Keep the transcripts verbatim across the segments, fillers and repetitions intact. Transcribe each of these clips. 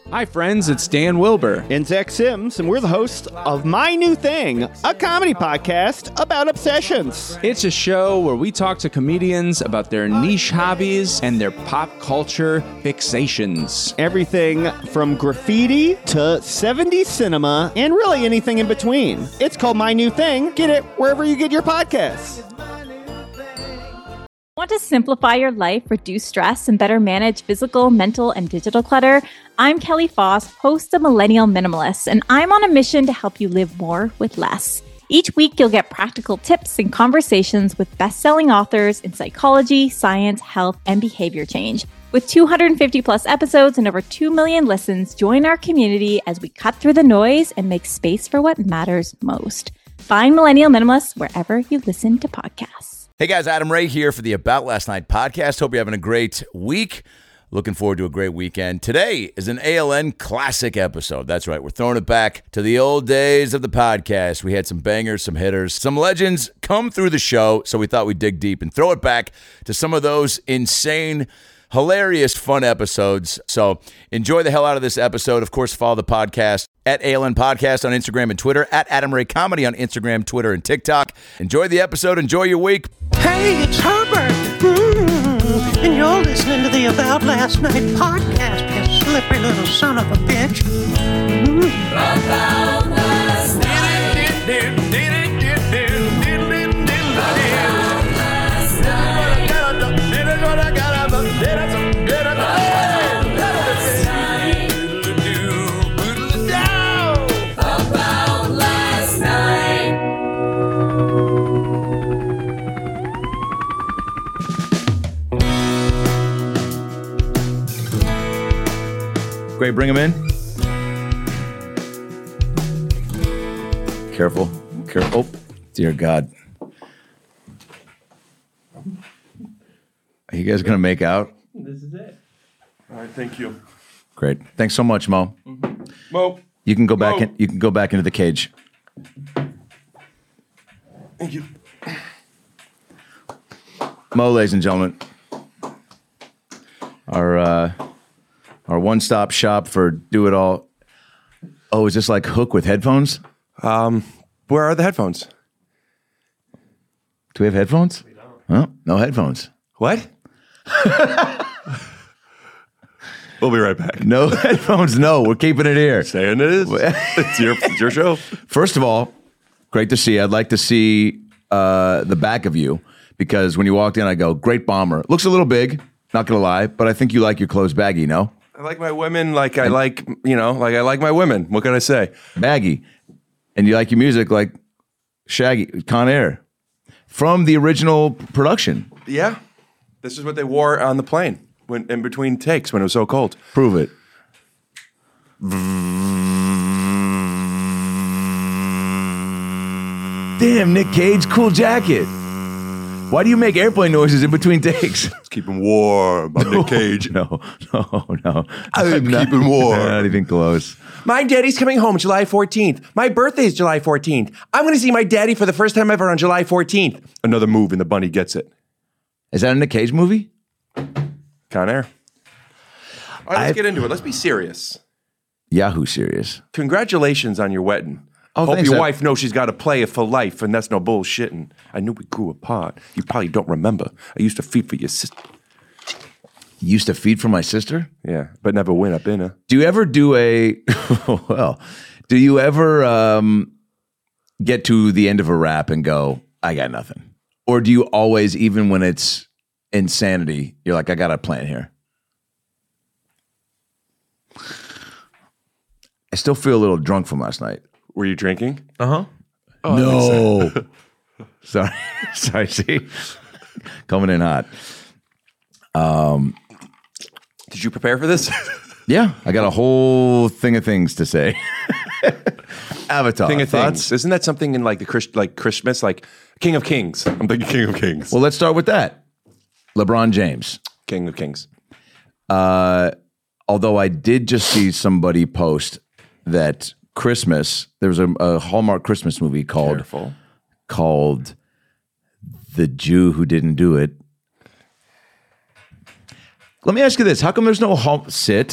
Hi, friends, it's Dan Wilbur. And Zach Sims, and we're the hosts of My New Thing, a comedy podcast about obsessions. It's a show where we talk to comedians about their niche hobbies and their pop culture fixations. Everything from graffiti to seventies cinema, and really anything in between. It's called My New Thing. Get it wherever you get your podcasts. Want to simplify your life, reduce stress, and better manage physical, mental, and digital clutter? I'm Kelly Foss, host of Millennial Minimalists, and I'm on a mission to help you live more with less. Each week, you'll get practical tips and conversations with best-selling authors in psychology, science, health, and behavior change. With two hundred fifty plus episodes and over two million listens, join our community as we cut through the noise and make space for what matters most. Find Millennial Minimalists wherever you listen to podcasts. Hey guys, Adam Ray here for the About Last Night podcast. Hope you're having a great week. Looking forward to a great weekend. Today is an A L N classic episode. That's right. We're throwing it back to the old days of the podcast. We had some bangers, some hitters, some legends come through the show, so we thought we'd dig deep and throw it back to some of those insane, hilarious, fun episodes. So enjoy the hell out of this episode. Of course, follow the podcast at A L N Podcast on Instagram and Twitter, at Adam Ray Comedy on Instagram, Twitter, and TikTok. Enjoy the episode. Enjoy your week. Hey, it's Herbert. Mm, and you're listening to the About Last Night podcast, you slippery little son of a bitch. Mm. About last night. Great, bring him in. Careful, careful. Oh, dear God. Are you guys gonna make out? This is it. All right, thank you. Great. Thanks so much, Mo. Mm-hmm. Mo. You can go back Mo. in, you can go back into the cage. Thank you. Mo, ladies and gentlemen. Our uh Our one-stop shop for do-it-all. Oh, is this like Hook with headphones? Um, where are the headphones? Do we have headphones? We don't. Oh, no headphones. What? We'll be right back. No headphones, no. We're keeping it here. Saying it is. It's your, it's your show. First of all, great to see you. I'd like to see uh, the back of you because when you walked in, I go, great bomber. Looks a little big, not going to lie, but I think you like your clothes baggy, no? I like my women like I like, you know, like I like my women. What can I say? Baggy. And you like your music like Shaggy, Con Air. From the original production. Yeah. This is what they wore on the plane when in between takes when it was so cold. Prove it. Damn, Nick Cage, cool jacket. Why do you make airplane noises in between takes? It's keeping warm. I'm Nick Cage. No, no, no. I'm not, keeping warm. Not even close. My daddy's coming home July fourteenth. My birthday's July fourteenth. I'm going to see my daddy for the first time ever on July fourteenth. Another move and the bunny gets it. Is that a Nick Cage movie? Con Air. All right, let's I've- get into it. Let's be serious. Yahoo serious. Congratulations on your wedding. Oh, Hope thanks, your I- wife knows she's got to play it for life, and that's no bullshitting. I knew we grew apart. You probably don't remember. I used to feed for your sister. You used to feed for my sister? Yeah, but never win up in her. Do you ever do a, well, do you ever um, get to the end of a rap and go, I got nothing? Or do you always, even when it's insanity, you're like, I got a plan here? I still feel a little drunk from last night. Were you drinking? Uh-huh. Oh, No. Sorry. Sorry, see? Coming in hot. Um, Did you prepare for this? yeah, I got a whole thing of things to say. Avatar. Thing of thoughts? things. Isn't that something in like the Chris, like Christmas, like King of Kings? I'm thinking King of Kings. Well, let's start with that. LeBron James. King of Kings. Uh, although I did just see somebody post that Christmas, there was a, a Hallmark Christmas movie called Careful. called The Jew Who Didn't Do It. Let me ask you this: how come there's no hall- sit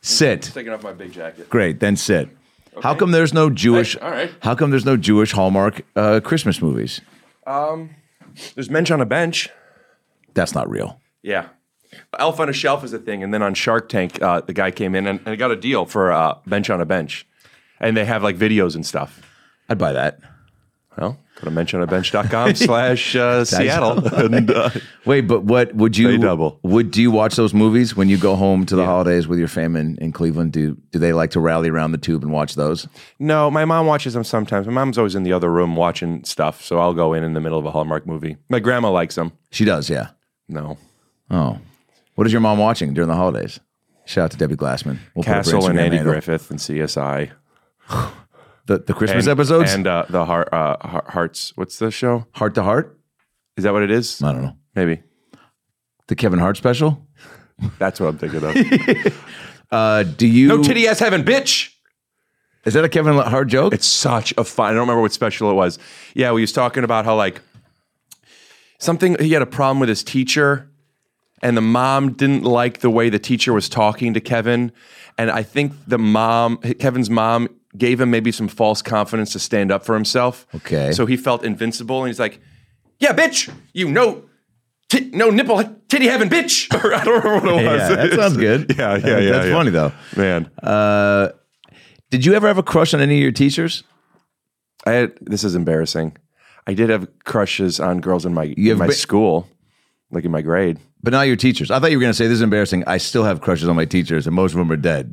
Sit. Taking off my big jacket. Great, then sit. How come there's no Jewish? Hey, all right. How come there's no Jewish Hallmark uh, Christmas movies? There's Mensch on a Bench. That's not real. Yeah. Elf on a Shelf is a thing. And then on Shark Tank, uh, the guy came in and, and got a deal for uh, Bench on a Bench. And they have like videos and stuff. I'd buy that. Well, go to mensch on a bench dot com slash uh, Seattle. and, uh, Wait, but what would you Pay double. Would do you watch those movies when you go home to the holidays with your fam in, in Cleveland? Do do they like to rally around the tube and watch those? no, my mom watches them sometimes. My mom's always in the other room watching stuff. So I'll go in in the middle of a Hallmark movie. My grandma likes them. She does, yeah. No. Oh, what is your mom watching during the holidays? Shout out to Debbie Glassman. We'll put up her Castle and Instagram Andy handle. Griffith and C S I. The the Christmas and, episodes And uh, the heart, uh, Heart- Hearts. What's the show? Heart to Heart. Is that what it is? I don't know. Maybe. The Kevin Hart special. That's what I'm thinking of. Uh, do you? No titty ass heaven, bitch. Is that a Kevin Hart joke? It's such a fun. I don't remember what special it was. Yeah, we was talking about how like something he had a problem with his teacher, and the mom didn't like the way the teacher was talking to Kevin, and I think the mom, Kevin's mom, gave him maybe some false confidence to stand up for himself. Okay. So he felt invincible, and he's like, "Yeah, bitch, you know." T- no nipple, titty heaven, bitch. Or I don't remember what it was. Yeah, that sounds good. yeah, yeah, Uh, yeah. That's yeah. funny though. Man. Uh, did you ever have a crush on any of your teachers? I had, this is embarrassing. I did have crushes on girls in my You in have my ba- school, like in my grade. But not your teachers. I thought you were going to say this is embarrassing. I still have crushes on my teachers, and most of them are dead.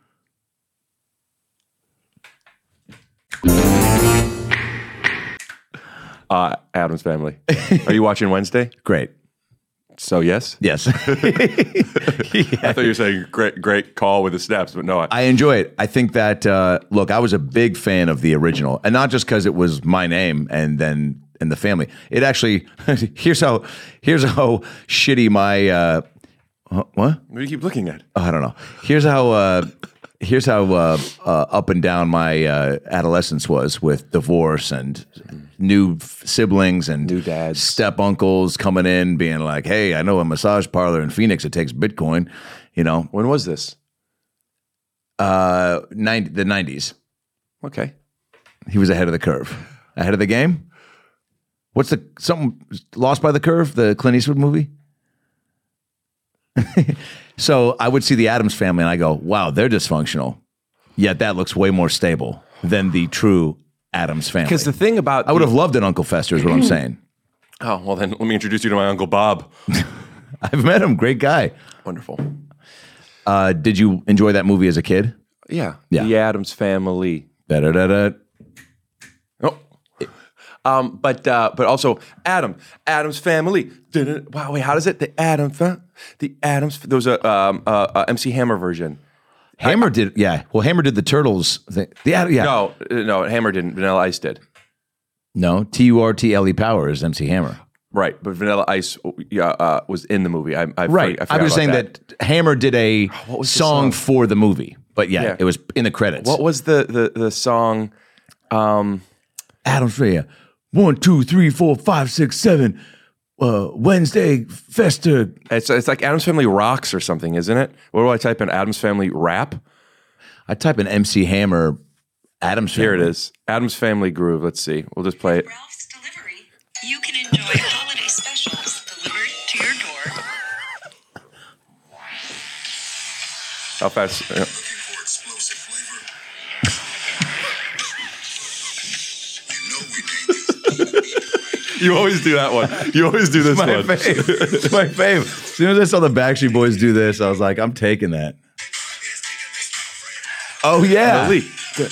Uh, Adam's Family. Are you watching Wednesday? Great. So yes. Yes. I thought you were saying great, great call with the snaps, but no. I, I enjoy it. I think that, uh, look, I was a big fan of the original, and not just because it was my name and then and the family. It actually, here's how, here's how shitty my, uh, huh, what? what do you keep looking at? Oh, I don't know. Here's how, uh, here's how uh, uh, up and down my uh, adolescence was with divorce and new f- siblings and New dads. step uncles coming in being like, hey, I know a massage parlor in Phoenix that takes Bitcoin, you know, When was this? uh, ninety, the nineties. Okay. He was ahead of the curve, ahead of the game. What's the, something, Lost by the Curve, the Clint Eastwood movie? So I would see the Addams Family and I go, wow, they're dysfunctional. Yet that looks way more stable than the true Addams Family. Because the thing about I would have loved an Uncle Fester is what I'm saying. Oh well, then let me introduce you to my Uncle Bob. I've met him. Great guy. Wonderful. Uh, did you enjoy that movie as a kid? Yeah. Yeah. The Addams Family. Da-da-da-da. Oh. Um, but uh, but also Adam, Adam's Family. Dun-dun. Wow, wait, how does it? The Adam, fa- the Adams. There was a um, uh, uh, M C Hammer version. Hammer did, yeah. Well, Hammer did the Turtles thing. The, Ad- yeah. No, uh, no, Hammer didn't. Vanilla Ice did. No, T U R T L E Power is M C Hammer. Right, but Vanilla Ice, yeah, uh, was in the movie. I, I Right. I, I was saying that. Hammer did a What was the song, song? for the movie, but yeah, Yeah. it was in the credits. What was the the the song? Um, Adam's Family. One, two, three, four, five, six, seven. Uh, Wednesday Fester. it's it's like Adam's Family Rocks or something, isn't it? What do I type in? Adam's Family Rap. I type in M C Hammer. Adam's Family. Here it is. Adam's Family Groove. Let's see. We'll just play it. Ralph's Delivery, you can enjoy holiday specials delivered to your door. How fast? yeah. Looking for explosive flavor? You know we named it. You always do that one. You always do this My one. fave. It's my fave. As soon as I saw the Backstreet Boys do this, I was like, I'm taking that. Oh, yeah. Elite.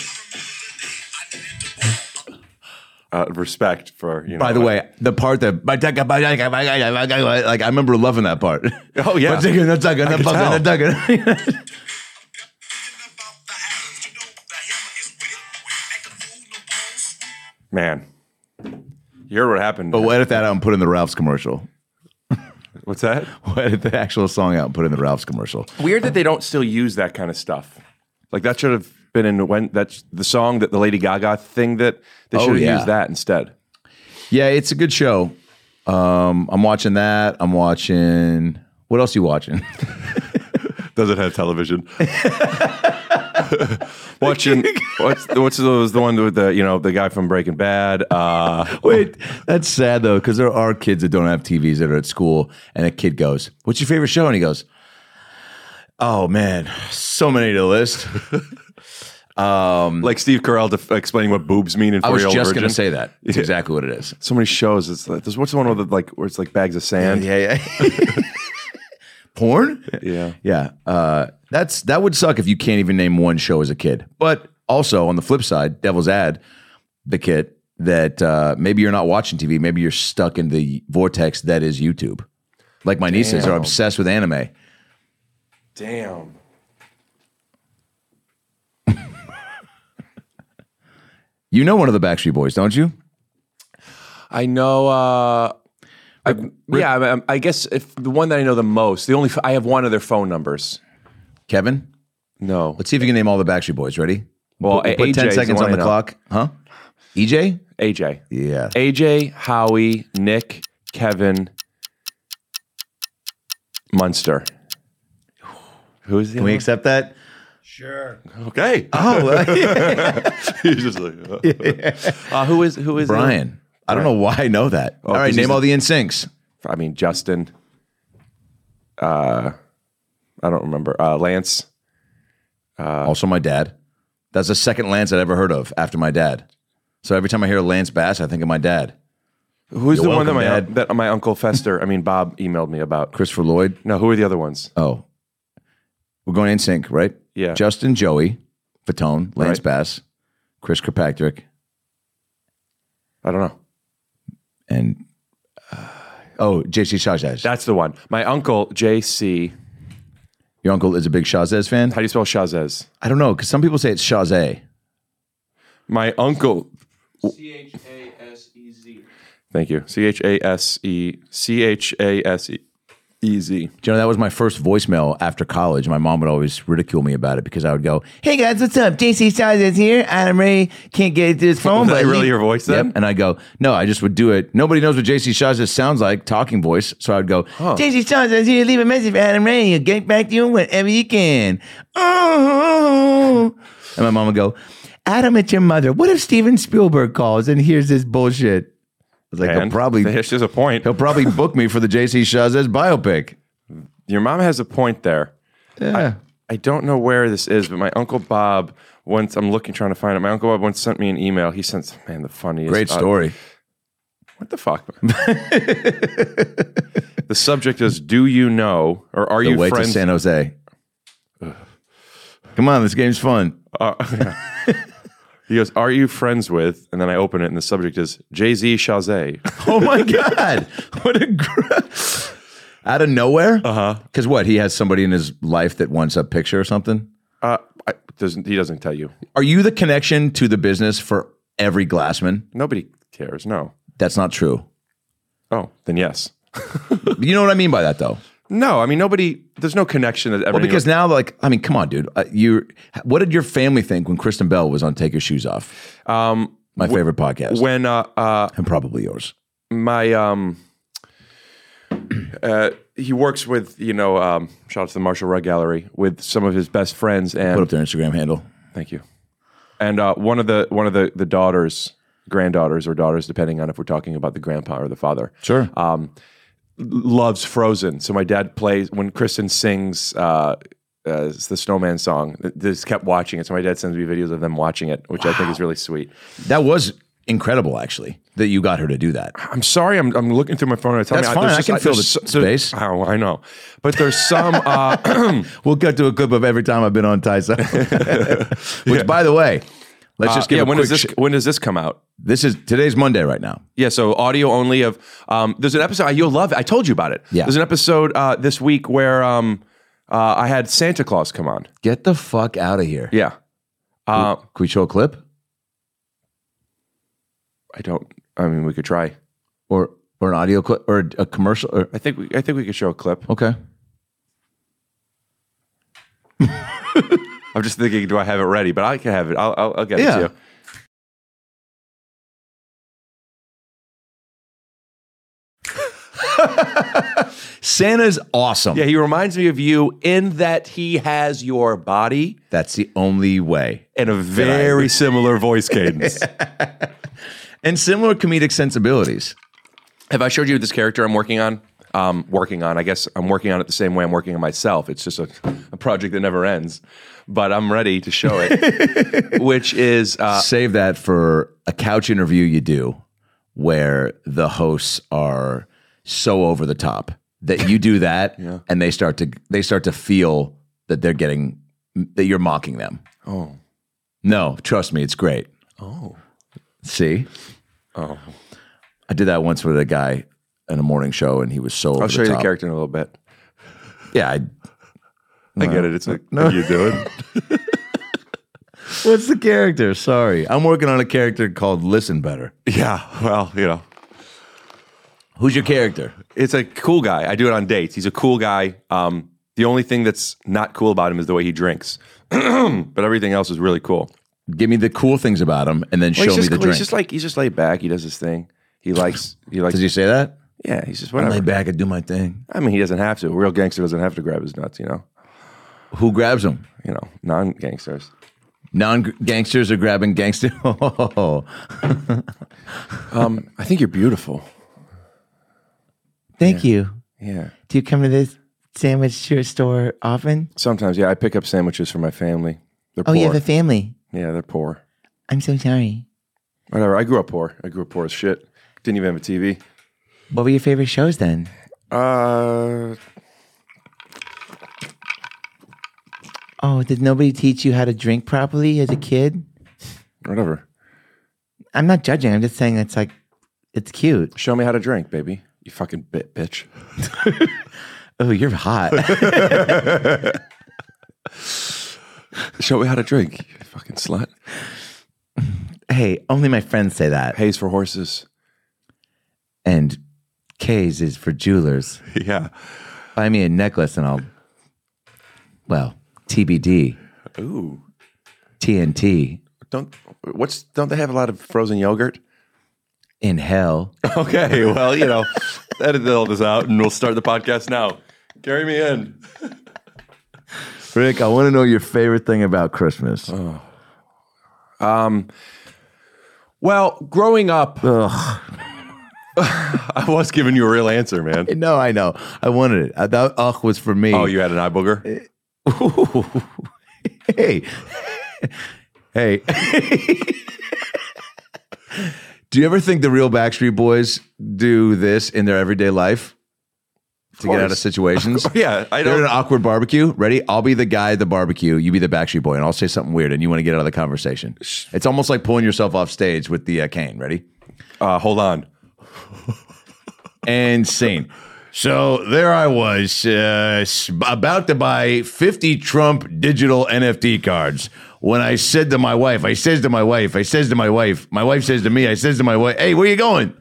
Uh, respect for you know. By the way, the part that like I remember loving that part. Oh, yeah. I could tell. About the Adams, you know the hammer is with it. When you act a fool, no balls. Man, you heard what happened. But we'll edit that out and put in the Ralph's commercial. What's that? We'll edit the actual song out and put in the Ralph's commercial. Weird that they don't still use that kind of stuff. Like that should have been in when that's the song that the Lady Gaga thing that they Oh, should have yeah. used that instead. Yeah, it's a good show. Um, I'm watching that. I'm watching. What else are you watching? Doesn't have television. Watching what's what's the, the one with the you know the guy from Breaking Bad? Uh, Wait, that's sad though, because there are kids that don't have T Vs that are at school, and a kid goes, "What's your favorite show?" And he goes, "Oh man, so many to list." um, like Steve Carell def- explaining what boobs mean in I For was Real just Virgin. going to say that. It's Yeah. exactly what it is. So many shows. It's like, there's what's the one with the, like where it's like bags of sand. Yeah, yeah. Porn? Yeah. Yeah. Uh, that's that would suck if you can't even name one show as a kid. But also on the flip side, devil's ad, the kid that uh, maybe you're not watching T V, maybe you're stuck in the vortex that is YouTube. Like my nieces are Damn. obsessed with anime. Damn. You know one of the Backstreet Boys, don't you? I know. Uh, I, yeah, I, I guess if the one that I know the most, the only f- I have one of their phone numbers. Kevin? No. Let's see if you can name all the Backstreet Boys. Ready? Well, put, put A J ten is the seconds one on I the know. clock. Huh? E J? A J. Yeah. A J, Howie, Nick, Kevin, Munster. Who is the Can we other accept that? one? Okay. Oh, He's just like, uh, uh, who is who is the other- Brian. I don't know why I know that. all right, 'cause name he's all the- the N Syncs. I mean, Justin. Uh, I don't remember. Uh, Lance. Also, my dad. That's the second Lance I'd ever heard of after my dad. So every time I hear Lance Bass, I think of my dad. Who's You're the one that my welcome, Dad. that my uncle Fester? I mean, Bob emailed me about. Christopher Lloyd. No, who are the other ones? Oh, we're going in sync, right? Yeah. Justin, Joey, Fatone, Lance Right. Bass, Chris Kirkpatrick, I don't know. and uh, oh, J C Shazaz. That's the one. My uncle J C. Your uncle is a big Shazaz fan? How do you spell Shazez? I don't know, because some people say it's Shazay. My uncle. C H A S E Z. Thank you. C H A S E C H A S E E Z. Do you know, that was my first voicemail after college. My mom would always ridicule me about it because I would go, "Hey guys, what's up? J C Shazaz here. Adam Ray can't get to his phone." Was that but really he-" your voice then? Yep. And I go, "No, I just would do it." Nobody knows what J C Shazaz sounds like, talking voice. So I would go, "J C Shazaz here. Leave a message for Adam Ray. He'll get back to you whenever you can." Oh. And my mom would go, "Adam, it's your mother. What if Steven Spielberg calls and hears this bullshit?" I was like, And he'll probably there's just a point. he'll probably book me for the J C Shazaz biopic. Your mom has a point there. Yeah. I don't know where this is, but my uncle Bob once I'm looking trying to find it. My uncle Bob once sent me an email. He sent man the funniest Great uh, story. what the fuck? The subject is: do you know or are The you way friends? to San Jose. Come on, this game's fun. Uh, he goes, "Are you friends with?" And then I open it, and the subject is Jay Z Shazay. Oh my god! What a gr- out of nowhere. Uh huh. Because what? He has somebody in his life that wants a picture or something. Uh, I, doesn't he doesn't tell you? Are you the connection to the business for every Glassman? Nobody cares. No. That's not true. Oh, then yes. You know what I mean by that, though. No, I mean nobody. There's no connection that Well, everything. because now, like, I mean, come on, dude. Uh, you, what did your family think when Kristen Bell was on Take Your Shoes Off? um, My favorite podcast, when uh, uh, and probably yours. my um, uh, he works with you know um, shout out to the Marshall Rug Gallery with some of his best friends and Put up their Instagram handle. thank you. And uh, one of the one of the the daughters, granddaughters or daughters, depending on if we're talking about the grandpa or the father. Sure. Um, loves Frozen. So my dad plays when Kristen sings uh, uh, the Snowman song. They just kept watching it. So my dad sends me videos of them watching it, which I think is really sweet. That was incredible, actually, that you got her to do that. I'm sorry, I'm, I'm looking through my phone. And I tell That's me, fine. there's I just- can fill there's the so- there- space. Oh, I know, but there's some. Uh, We'll cut to a clip of every time I've been on Tyson. Which, by the way, let's just uh, give yeah. a When quick does this sh- when does this come out? This is today's Monday right now. Yeah, so audio only of. Um, there's an episode you'll love. It. I told you about it. Yeah. There's an episode uh, this week where um, uh, I had Santa Claus come on. Get the fuck out of here. Yeah. Uh, Can we show a clip I don't. I mean, we could try. or or an audio clip or a commercial? Or, I think we. I think we could show a clip. okay. I'm just thinking, do I have it ready? But I can have it. I'll. I'll, I'll get Yeah. it to you. Santa's awesome. Yeah, he reminds me of you in that he has your body That's the only way. and a very similar voice cadence. And similar comedic sensibilities. Have I showed you this character I'm working on? Um, working on. I guess I'm working on it the same way I'm working on myself. It's just a, a project that never ends. But I'm ready to show it, which is uh, Save that for a couch interview you do where the hosts are so over the top that you do that Yeah. and they start to they start to feel that they're getting that you're mocking them. oh No, trust me, it's great. oh See? oh. I did that once with a guy in a morning show and he was so over I'll show the you top. the character in a little bit. Yeah, I, I get it. It's like, no, you do it. what's the character? Sorry. I'm working on a character called Listen Better. Yeah, well, you know, Who's your character? it's a cool guy. I do it on dates. He's a cool guy. Um, the only thing that's not cool about him is the way he drinks, but everything else is really cool. Give me the cool things about him and then Well, show he's me just, the cool. drink. He's just like he's just laid back. He does his thing. He likes. He likes. Does he say that? yeah, he's just I whatever. lay back and do my thing. I mean, he doesn't have to. A real gangster doesn't have to grab his nuts. You know. Who grabs him? You know, non-gangsters. Non-gangsters are grabbing gangster. Oh. Um, I think you're beautiful. Thank you. Yeah. Do you come to this sandwich store often? Sometimes, yeah. I pick up sandwiches for my family. They're Oh, poor. you have a family. yeah, they're poor. I'm so sorry. Whatever. I grew up poor. I grew up poor as shit. Didn't even have a T V. What were your favorite shows then? Uh, Oh, did nobody teach you how to drink properly as a kid? whatever. I'm not judging. I'm just saying it's like, it's cute. Show me how to drink, baby. You fucking bit bitch. Oh, you're hot. Show me how to drink, you fucking slut. Hey, only my friends say that. Pays for horses. And K's is for jewelers. Yeah. Buy me a necklace and I'll, well, T B D, Ooh. T N T, Don't what's don't they have a lot of frozen yogurt? in hell. Okay, well, you know, edit all this out and we'll start the podcast now. Carry me in. Rick, I want to know your favorite thing about Christmas. Um well, growing up I was giving you a real answer, man. No, I know. I wanted it. I thought ugh was for me. Oh, you had an eye booger? Hey. Hey. Do you ever think the real Backstreet Boys do this in their everyday life to get out of course. situations? Yeah, I They're at don't. an awkward barbecue. Ready? I'll be the guy at the barbecue. You be the Backstreet Boy, and I'll say something weird, and you want to get out of the conversation. It's almost like pulling yourself off stage with the uh, cane. Ready? Uh, hold on. And scene. So there I was, uh, s- about to buy fifty Trump digital N F T cards. When I said to my wife, I says to my wife, I says to my wife, my wife says to me, I says to my wife, hey, where you going?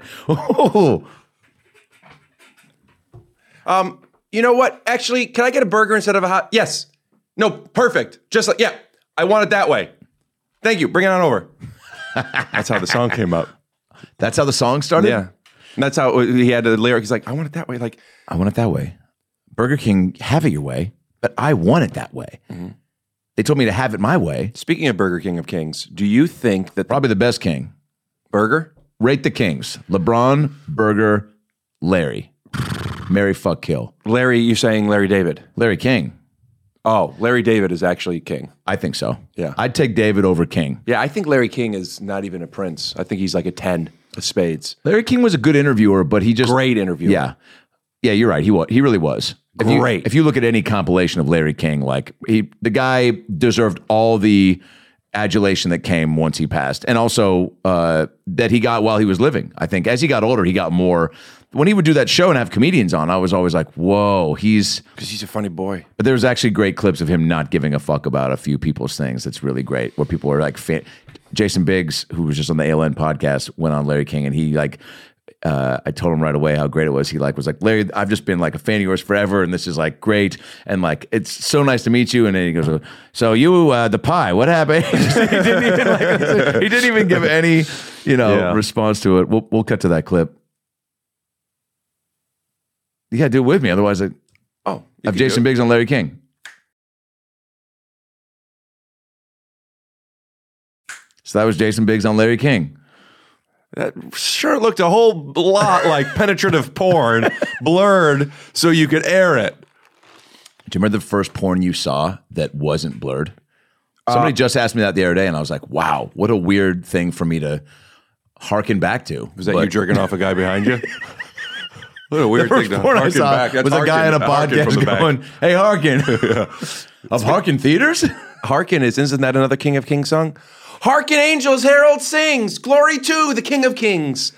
Um, you know what? Actually, can I get a burger instead of a hot? Yes. No, perfect. Just like, yeah, I want it that way. Thank you. Bring it on over. That's how the song came up. That's how the song started? Yeah. And that's how he had the lyric. He's like, I want it that way. Like, I want it that way. Burger King, have it your way, but I want it that way. They told me to have it my way. speaking of Burger King of Kings, do you think that the Probably the best king. burger? Rate the kings. LeBron, Burger, Larry. Mary, fuck, kill. Larry, you're saying Larry David. Larry King. Oh, Larry David is actually king. I think so. Yeah. I'd take David over King. Yeah, I think Larry King is not even a prince. I think he's like a ten of spades. Larry King was a good interviewer, but he just Great interviewer. Yeah, yeah, you're right. He was. He really was. If you- Great. if you look at any compilation of Larry King, like he, the guy deserved all the adulation that came once he passed, and also uh, that he got while he was living. I think as he got older, he got more. When he would do that show and have comedians on, I was always like, "Whoa, he's." Because he's a funny boy. But there's actually great clips of him not giving a fuck about a few people's things. That's really great. Where people are like, fan- Jason Biggs, who was just on the A L N podcast, went on Larry King, and he like, uh, I told him right away how great it was. He like was like, Larry, I've just been like a fan of yours forever, and this is like great, and like it's so nice to meet you. And then he goes, so you, uh, the pie, what happened? he didn't even like, he didn't even give any, you know, Yeah. response to it. We'll we'll cut to that clip. You got to do it with me. Otherwise, I Oh, I have Jason Biggs on Larry King. So that was Jason Biggs on Larry King. That sure looked a whole lot like penetrative porn, blurred so you could air it. Do you remember the first porn you saw that wasn't blurred? Somebody uh, just asked me that the other day, and I was like, wow, what a weird thing for me to hearken back to. Was that but, you jerking off a guy behind you? What a weird the first thing to porn I harken saw back. That's was a guy harken, on a podcast going, back. hey, Harkin. Of Harkin Theaters? Harkin is, isn't that another King of Kings song? Harken angels, herald sings, glory to the King of Kings.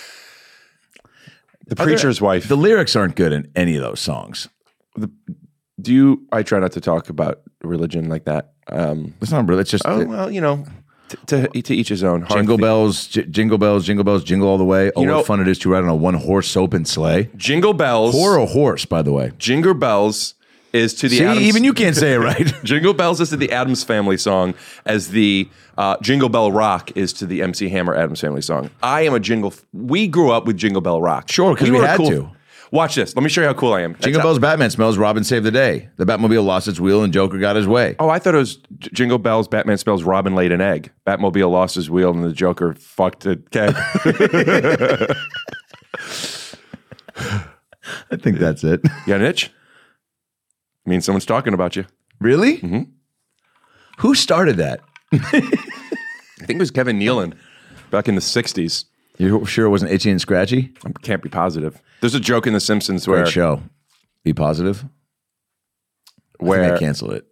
The preacher's there, wife. The lyrics aren't good in any of those songs. The, do you, I try not to talk about religion like that. Um, it's not really, it's just. Oh, it, well, you know, to, to, to each his own. Jingle bells, j- jingle bells, jingle bells, jingle all the way. Oh, you know, what fun it is to ride on a one-horse open sleigh. Jingle bells. Whore or horse, by the way. Jingle bells is to the See, Addams, even you can't say it right. Jingle bells is to the Addams Family song as the uh, Jingle Bell Rock is to the M C Hammer Addams Family song. I am a jingle. F- we grew up with Jingle Bell Rock. Sure, because we, we had cool, to. Watch this. Let me show you how cool I am. Jingle That's bells, how, Batman smells, Robin saved the day. The Batmobile lost its wheel and Joker got his way. Oh, I thought it was J- Jingle Bells, Batman smells, Robin laid an egg. Batmobile lost his wheel and the Joker fucked a keg. I think that's it. You got an itch? Means someone's talking about you. Really? Mm-hmm. Who started that? I think it was Kevin Nealon back in the sixties. You sure it wasn't Itchy and Scratchy? I can't be positive. There's a joke in The Simpsons where Great show. Be positive. Where I think they cancel it.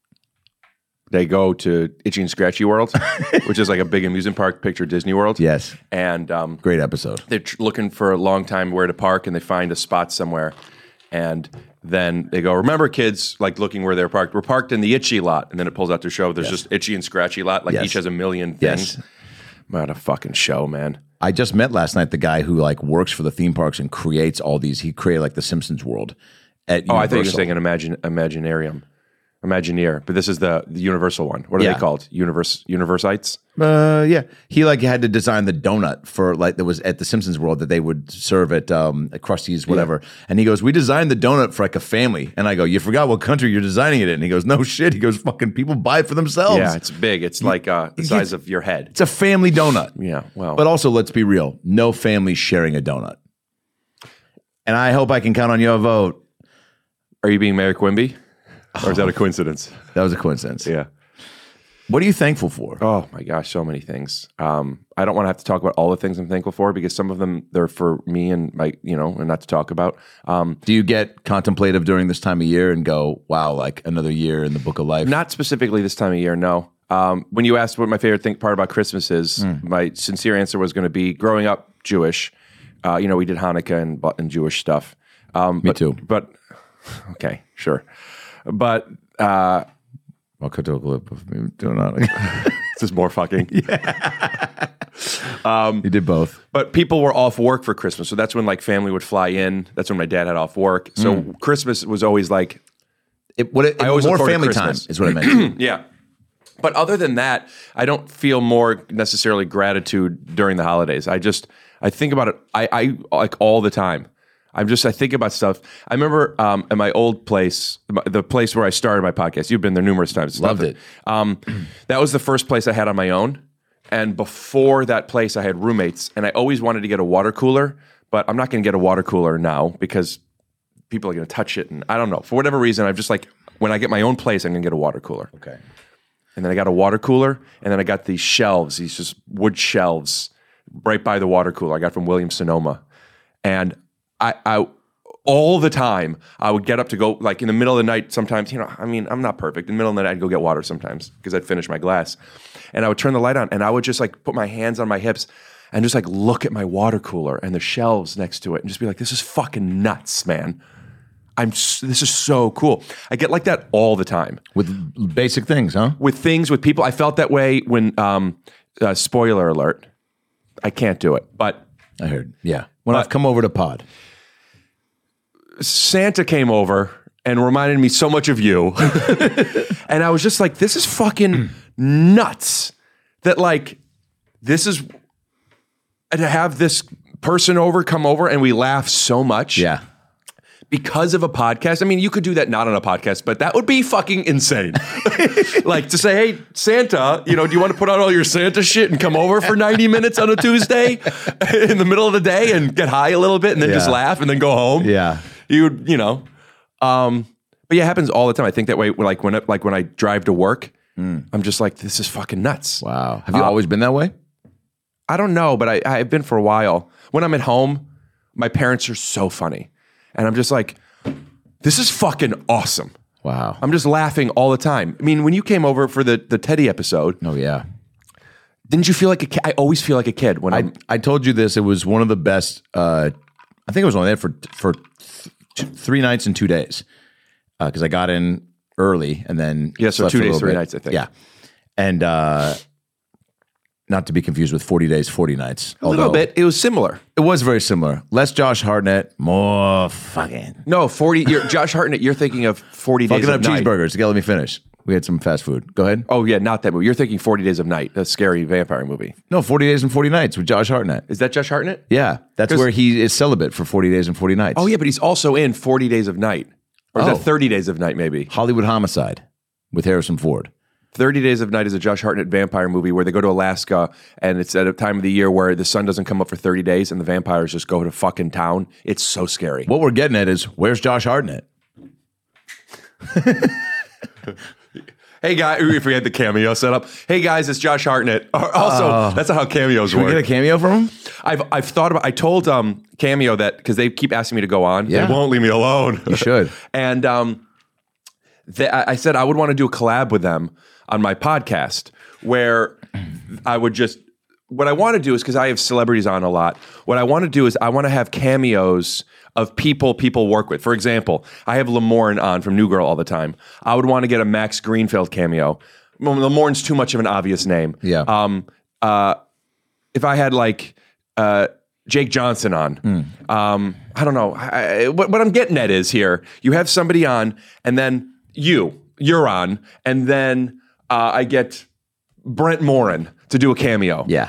They go to Itchy and Scratchy World, which is like a big amusement park. Picture Disney World. Yes. And um, great episode. They're tr- looking for a long time where to park, and they find a spot somewhere, and then they go, remember kids, like looking where they're parked. We're parked in the Itchy lot, and then it pulls out to show there's yes. just Itchy and Scratchy lot. Like yes. each has a million things. Yes. What a fucking show, man. I just met last night the guy who like works for the theme parks and creates all these. He created like the Simpsons world at Oh, Universal. I thought you were saying an imagine, Imaginarium. Imagineer, but this is the, the Universal one. What are yeah. they called? Universe Universites? Uh, yeah. He like had to design the donut for like that was at the Simpsons World that they would serve at um at Krusty's, whatever. Yeah. And he goes, "We designed the donut for like a family." And I go, "You forgot what country you're designing it in?" And he goes, "No shit." He goes, "Fucking people buy it for themselves." Yeah, it's big. It's like uh, the size of your head. It's a family donut. Yeah, well, but also let's be real, no family sharing a donut. And I hope I can count on your vote. Are you being Mayor Quimby? Or is that a coincidence? That was a coincidence. Yeah. What are you thankful for? Oh my gosh, so many things. Um, I don't want to have to talk about all the things I'm thankful for because some of them they're for me and my, you know, and not to talk about. Um, Do you get contemplative during this time of year and go, "Wow, like another year in the book of life"? Not specifically this time of year, no. Um, when you asked what my favorite thing part about Christmas is, mm. my sincere answer was going to be growing up Jewish. Uh, you know, we did Hanukkah and, and Jewish stuff. Um, me but, too. But okay, sure. But uh, I'll cut to a clip of me doing that. This is more fucking. Yeah. um, you did both. But people were off work for Christmas, so that's when like family would fly in. That's when my dad had off work. So mm. Christmas was always like it. What it, I always more family time is what I meant. Yeah. But other than that, I don't feel more necessarily gratitude during the holidays. I just I think about it. I, I like all the time. I'm just, I think about stuff. I remember um, at my old place, the place where I started my podcast. You've been there numerous times. It's Loved nothing. it. Um, that was the first place I had on my own. And before that place, I had roommates. And I always wanted to get a water cooler, but I'm not going to get a water cooler now because people are going to touch it. And I don't know. For whatever reason, I'm just like, when I get my own place, I'm going to get a water cooler. Okay. And then I got a water cooler. And then I got these shelves, these just wood shelves right by the water cooler I got from Williams Sonoma. And I, I, all the time, I would get up to go, like in the middle of the night, sometimes, you know, I mean, I'm not perfect. In the middle of the night, I'd go get water sometimes because I'd finish my glass. And I would turn the light on and I would just like put my hands on my hips and just like look at my water cooler and the shelves next to it and just be like, this is fucking nuts, man. I'm, this is so cool. I get like that all the time. With basic things, huh? With things, with people. I felt that way when, um, uh, spoiler alert, I can't do it, but. I heard, yeah. When I've come over to pod. Santa came over and reminded me so much of you. And I was just like, this is fucking nuts. That like, this is, to have this person over, come over, and we laugh so much. Yeah. because of a podcast. I mean, you could do that not on a podcast, but that would be fucking insane. Like to say, hey, Santa, you know, do you want to put on all your Santa shit and come over for ninety minutes on a Tuesday in the middle of the day and get high a little bit and then Yeah. just laugh and then go home? Yeah. You would, you know. Um, but yeah, it happens all the time. I think that way, like when, like when I drive to work, mm. I'm just like, this is fucking nuts. Wow. Have you Uh, always been that way? I don't know, but I, I've been for a while. When I'm at home, my parents are so funny. And I'm just like, this is fucking awesome. Wow. I'm just laughing all the time. I mean, when you came over for the, the Teddy episode, Oh, yeah. didn't you feel like a kid? I always feel like a kid when I, I'm. I told you this. It was one of the best. Uh, I think I was only there for for th- two, three nights and two days because uh, I got in early and then Yeah, so slept two for a days, little three bit. nights, I think. Yeah, and uh, not to be confused with forty days, forty nights. A little although bit. It was similar. It was very similar. Less Josh Hartnett, more fucking No, forty. You're, Josh Hartnett, you're thinking of forty fucking days up of night. cheeseburgers. Okay, let me finish. We had some fast food. Go ahead. Oh, yeah, not that movie. You're thinking forty Days of Night, a scary vampire movie. No, forty days and forty nights with Josh Hartnett. Is that Josh Hartnett? Yeah, that's 'Cause- where he is celibate for forty days and forty nights. Oh, yeah, but he's also in forty Days of Night. Or is Oh. that thirty Days of Night, maybe? Hollywood Homicide with Harrison Ford. thirty Days of Night is a Josh Hartnett vampire movie where they go to Alaska and it's at a time of the year where the sun doesn't come up for thirty days and the vampires just go to fucking town. It's so scary. What we're getting at is, where's Josh Hartnett? Hey, guys, if we had the cameo set up. Hey, guys, it's Josh Hartnett. Also, Uh, that's not how cameos Should work. we get a cameo from him? I've, I've thought about, I told um, Cameo that, because they keep asking me to go on. Yeah. They won't leave me alone. You should. And um, they, I I said I would want to do a collab with them on my podcast where I would just, what I want to do is, because I have celebrities on a lot, what I want to do is I want to have cameos of people people work with. For example, I have Lamorne on from New Girl all the time. I would want to get a Max Greenfield cameo. Well, Lamorne's too much of an obvious name. Yeah. Um. Uh. If I had like uh Jake Johnson on, Mm. um, I don't know. I, I- what what I'm getting at is here you have somebody on, and then you you're on, and then uh, I get Brent Morin to do a cameo. Yeah.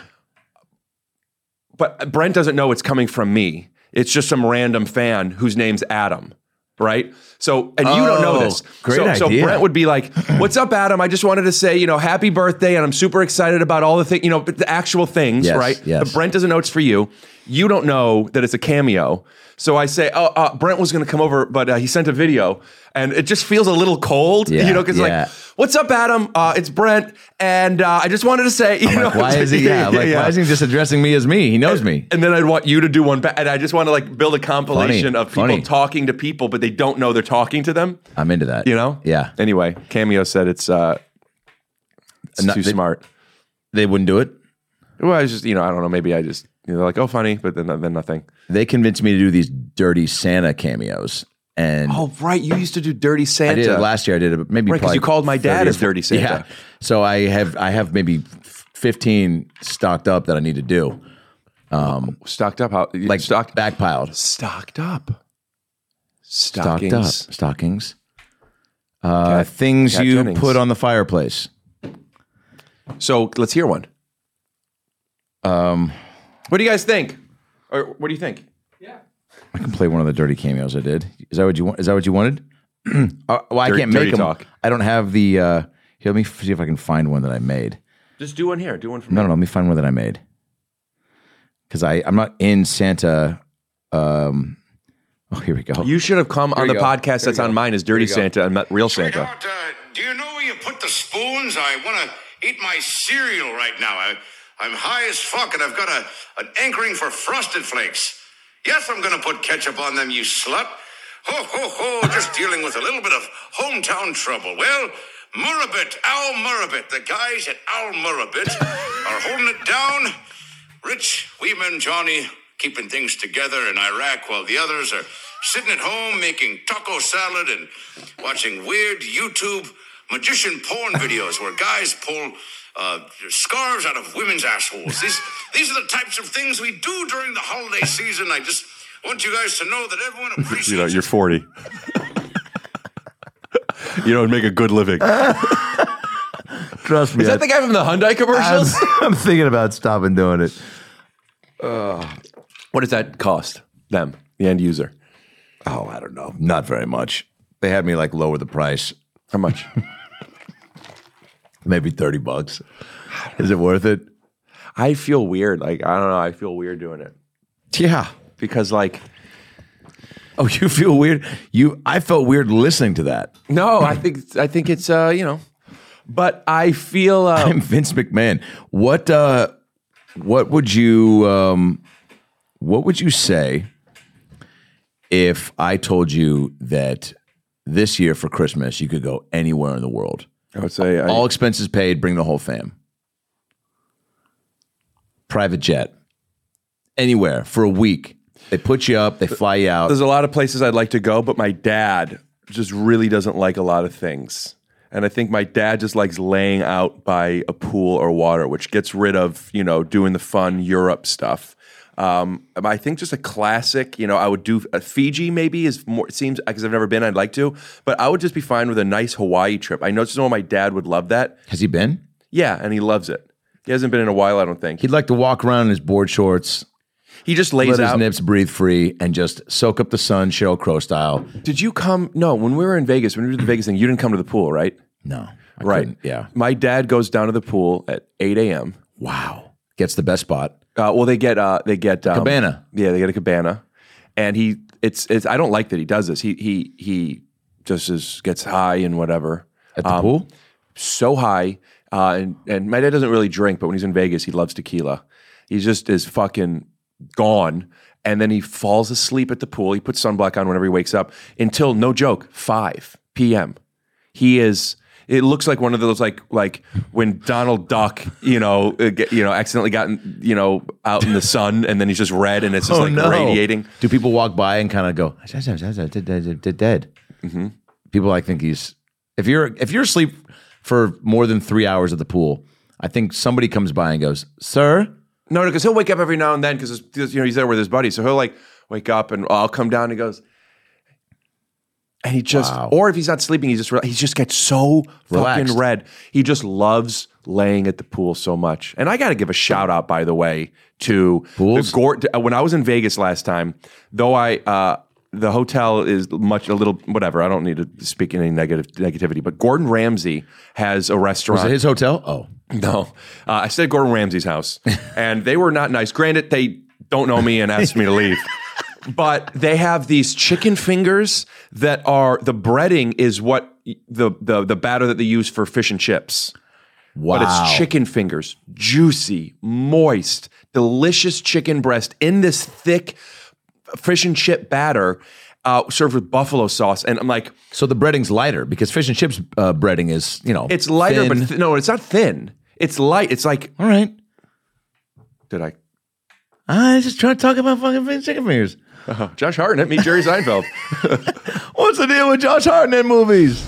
But Brent doesn't know it's coming from me. It's just some random fan whose name's Adam, right? So, and you don't know Oh, this. great so, so idea. Brent would be like, "What's up, Adam? I just wanted to say, you know, happy birthday, and I'm super excited about all the things, you know, the actual things, Yes, right? yes. But Brent doesn't know it's for you. You don't know that it's a cameo. So I say, oh, uh, Brent was going to come over, but uh, he sent a video, and it just feels a little cold, Yeah, you know, because yeah. like, what's up, Adam? Uh, it's Brent, and uh, I just wanted to say, you know, Like, why is he? Yeah. Like, why is he just addressing me as me? He knows me. And then I'd want you to do one back. And I just want to like build a compilation Funny, of people funny. talking to people, but they don't know they're talking to them. I'm into that. You know? Yeah. Anyway, Cameo said it's uh it's Not- too they- smart. They wouldn't do it. Well, I was just, you know, I don't know. Maybe I just, you know, they're like, oh, funny, but then then nothing. They convinced me to do these dirty Santa cameos, and Oh, right. You used to do Dirty Santa. I did it last year. I did it maybe Right, 'cause probably you called my dad thirty or as Dirty Santa. Yeah. So I have I have maybe fifteen stocked up that I need to do. Stocked up. How? Like stocked backpiled. Stocked up. Stocked Stockings. up. Stockings. Uh, Cat- things Cat you Jennings. put on the fireplace. So let's hear one. Um, What do you guys think? Or what do you think? I can play one of the dirty cameos I did. Is that what you want? Is that what you wanted? uh, well, I Dirty- can't make dirty them. talk. I don't have the. Uh, here, let me see if I can find one that I made. Just do one here. Do one from No, no, no, let me find one that I made. Because I I'm not in Santa. Um, oh, here we go. You should have come on you the go. podcast Here that's we on go. mine is Dirty Here we go. Santa and not Real Santa. Sweetheart, uh, do you know where you put the spoons? I want to eat my cereal right now. I, I'm high as fuck, and I've got a an anchoring for Frosted Flakes. Yes, I'm going to put ketchup on them, you slut. Ho, ho, ho, just dealing with a little bit of hometown trouble. Well, Murrabit, Al Murrabit, the guys at Al Murrabit are holding it down. Rich, Weeman, Johnny keeping things together in Iraq while the others are sitting at home making taco salad and watching weird YouTube magician porn videos where guys pull uh, scarves out of women's assholes. These, these are the types of things we do during the holiday season. I just want you guys to know that everyone appreciates You know, you're forty. You don't make a good living. Trust me. Is that the guy from the Hyundai commercials? I'm, I'm thinking about stopping doing it. What does that cost them, the end user? Oh, I don't know. Not very much. They had me like lower the price. How much? Maybe thirty bucks. Is it worth it? I feel weird. Like, I don't know. I feel weird doing it. Yeah. Because, like, Oh, you feel weird? You, I felt weird listening to that. no, I think I think it's, uh, you know, but I feel. Uh, I'm Vince McMahon. What, uh, what would you, um, what would you say if I told you that this year for Christmas you could go anywhere in the world? I would say. I, All expenses paid, bring the whole fam. Private jet. Anywhere for a week. They put you up, they fly you out. There's a lot of places I'd like to go, but my dad just really doesn't like a lot of things. And I think my dad just likes laying out by a pool or water, which gets rid of, you know, doing the fun Europe stuff. Um, I think just a classic, you know, I would do a Fiji maybe is more, it seems, because I've never been, I'd like to, but I would just be fine with a nice Hawaii trip. I know some of my dad would love that. Has he been? Yeah, and he loves it. He hasn't been in a while, I don't think. He'd like to walk around in his board shorts, He just lays let his out. nips breathe free, and just soak up the sun, Sheryl Crow style. Did you come? No, when we were in Vegas, when we did the Vegas thing, you didn't come to the pool, right? No. I Right. couldn't. Yeah. My dad goes down to the pool at eight a.m. Wow. Gets the best spot. Uh, well, they get uh, they get um, Cabana. Yeah, they get a cabana, and he it's it's. I don't like that he does this. He he he just is, gets high and whatever At the Um, pool? so high. Uh, and and my dad doesn't really drink, but when he's in Vegas, he loves tequila. He just is fucking gone, and then he falls asleep at the pool. He puts sunblock on whenever he wakes up until, no joke, five p.m. He is. It looks like one of those like like when Donald Duck, you know, uh, get, you know, accidentally gotten, you know, out in the sun, and then he's just red, and it's just Oh, like no. radiating. Do people walk by and kind of go, dead? Mm-hmm. People like think he's, if you're if you're asleep for more than three hours at the pool, I think somebody comes by and goes, sir? No, because he'll wake up every now and then because you know he's there with his buddy, so he'll like wake up and I'll come down and he goes, and he just, Wow. or if he's not sleeping, he just he just gets so Relaxed. fucking red. He just loves laying at the pool so much. And I got to give a shout out, by the way, to Pools? the Gord- when I was in Vegas last time. Though I, uh, the hotel is much a little whatever. I don't need to speak in any negative negativity, but Gordon Ramsay has a restaurant. Was it his hotel? Oh. No, uh, I stayed at Gordon Ramsay's house, and they were not nice. Granted, they don't know me and asked me to leave, but they have these chicken fingers that are the breading is what the the the batter that they use for fish and chips. Wow. But it's chicken fingers, juicy, moist, delicious chicken breast in this thick fish and chip batter, uh, served with buffalo sauce. And I'm like, So the breading's lighter because fish and chips uh, breading is, you know, it's lighter, thin. but th- no, it's not thin. It's light. It's like, All right. did I? I just trying to talk about fucking chicken fingers. Uh, Josh Hartnett, meet Jerry Seinfeld. What's the deal with Josh Hartnett movies?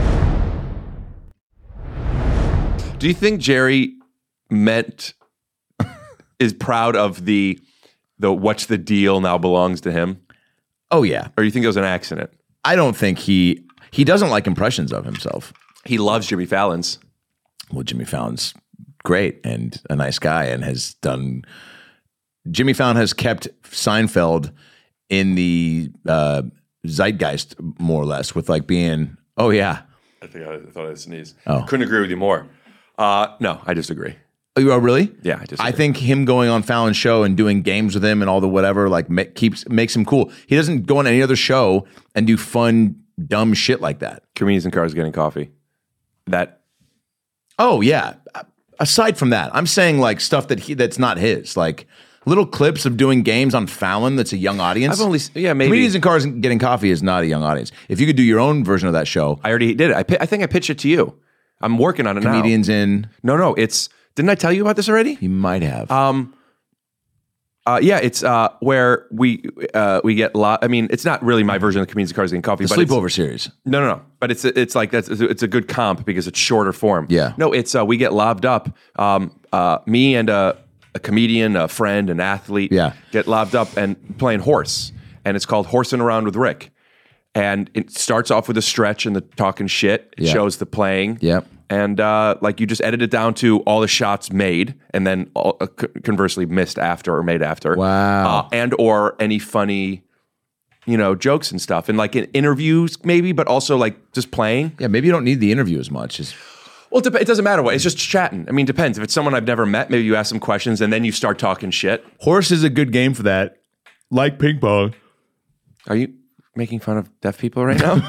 Do you think Jerry meant is proud of the the what's the deal now belongs to him, Oh, yeah. or you think it was an accident? I don't think he, he doesn't like impressions of himself. He loves Jimmy Fallon's. Well, Jimmy Fallon's great and a nice guy and has done. Jimmy Fallon has kept Seinfeld in the uh, zeitgeist more or less with like being, oh yeah, I think I thought I sneezed. Oh. Couldn't agree with you more. Uh, no, I disagree. oh you are really? Yeah, I disagree. I think him going on Fallon's show and doing games with him and all the whatever like ma- keeps makes him cool. He doesn't go on any other show and do fun dumb shit like that. Comedians in cars getting coffee. That Oh yeah. Aside from that, I'm saying like stuff that he that's not his, like little clips of doing games on Fallon. That's a young audience. I've only yeah maybe Comedians in Cars Getting Coffee is not a young audience. If you could do your own version of that show, I already did it. I pi- I think I pitched it to you. I'm working on it comedians in, now. No, no, it's didn't I tell you about this already? you might have. Um, uh, yeah, it's uh, where we uh, we get lot. I mean, it's not really my version of Comedians in Cars Getting Coffee, the but it's, sleepover series. no, no, no. But it's it's like that's it's a good comp because it's shorter form. Yeah. No, it's uh, we get lobbed up. Um, uh, me and a, a comedian, a friend, an athlete. Yeah. Get lobbed up and playing horse, and it's called Horsing Around with Rick. And it starts off with a stretch and the talking shit. It Yeah. shows the playing. Yep. And uh, like you just edit it down to all the shots made, and then all, uh, c- conversely missed after or made after. Wow. Uh, and or any funny you know, jokes and stuff, and like in interviews maybe, but also like just playing. Yeah, maybe you don't need the interview as much. As Well, it, dep- it doesn't matter what. It's just chatting. I mean, depends. If it's someone I've never met, maybe you ask some questions and then you start talking shit. Horse is a good game for that. Like ping pong. Are you making fun of deaf people right now?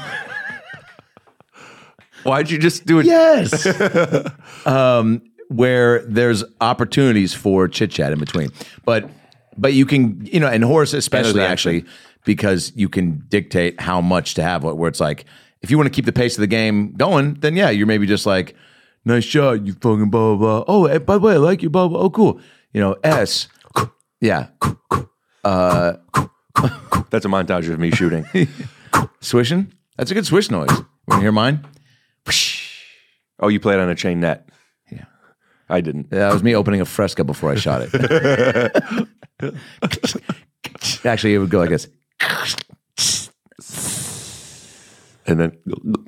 Why'd you just do it? Yes. um, where there's opportunities for chit chat in between, but but you can, you know, and horse especially actually, because you can dictate how much to have. Where it's like, if you want to keep the pace of the game going, then yeah, you're maybe just like, nice shot, you fucking blah blah blah. Oh, hey, by the way, I like you, blah blah. Oh, cool. You know, S. Yeah. Uh, That's a montage of me shooting. Swishing. That's a good swish noise. Want to hear mine? Oh, you played on a chain net. Yeah. I didn't. That was me opening a Fresca before I shot it. Actually, it would go like this. And then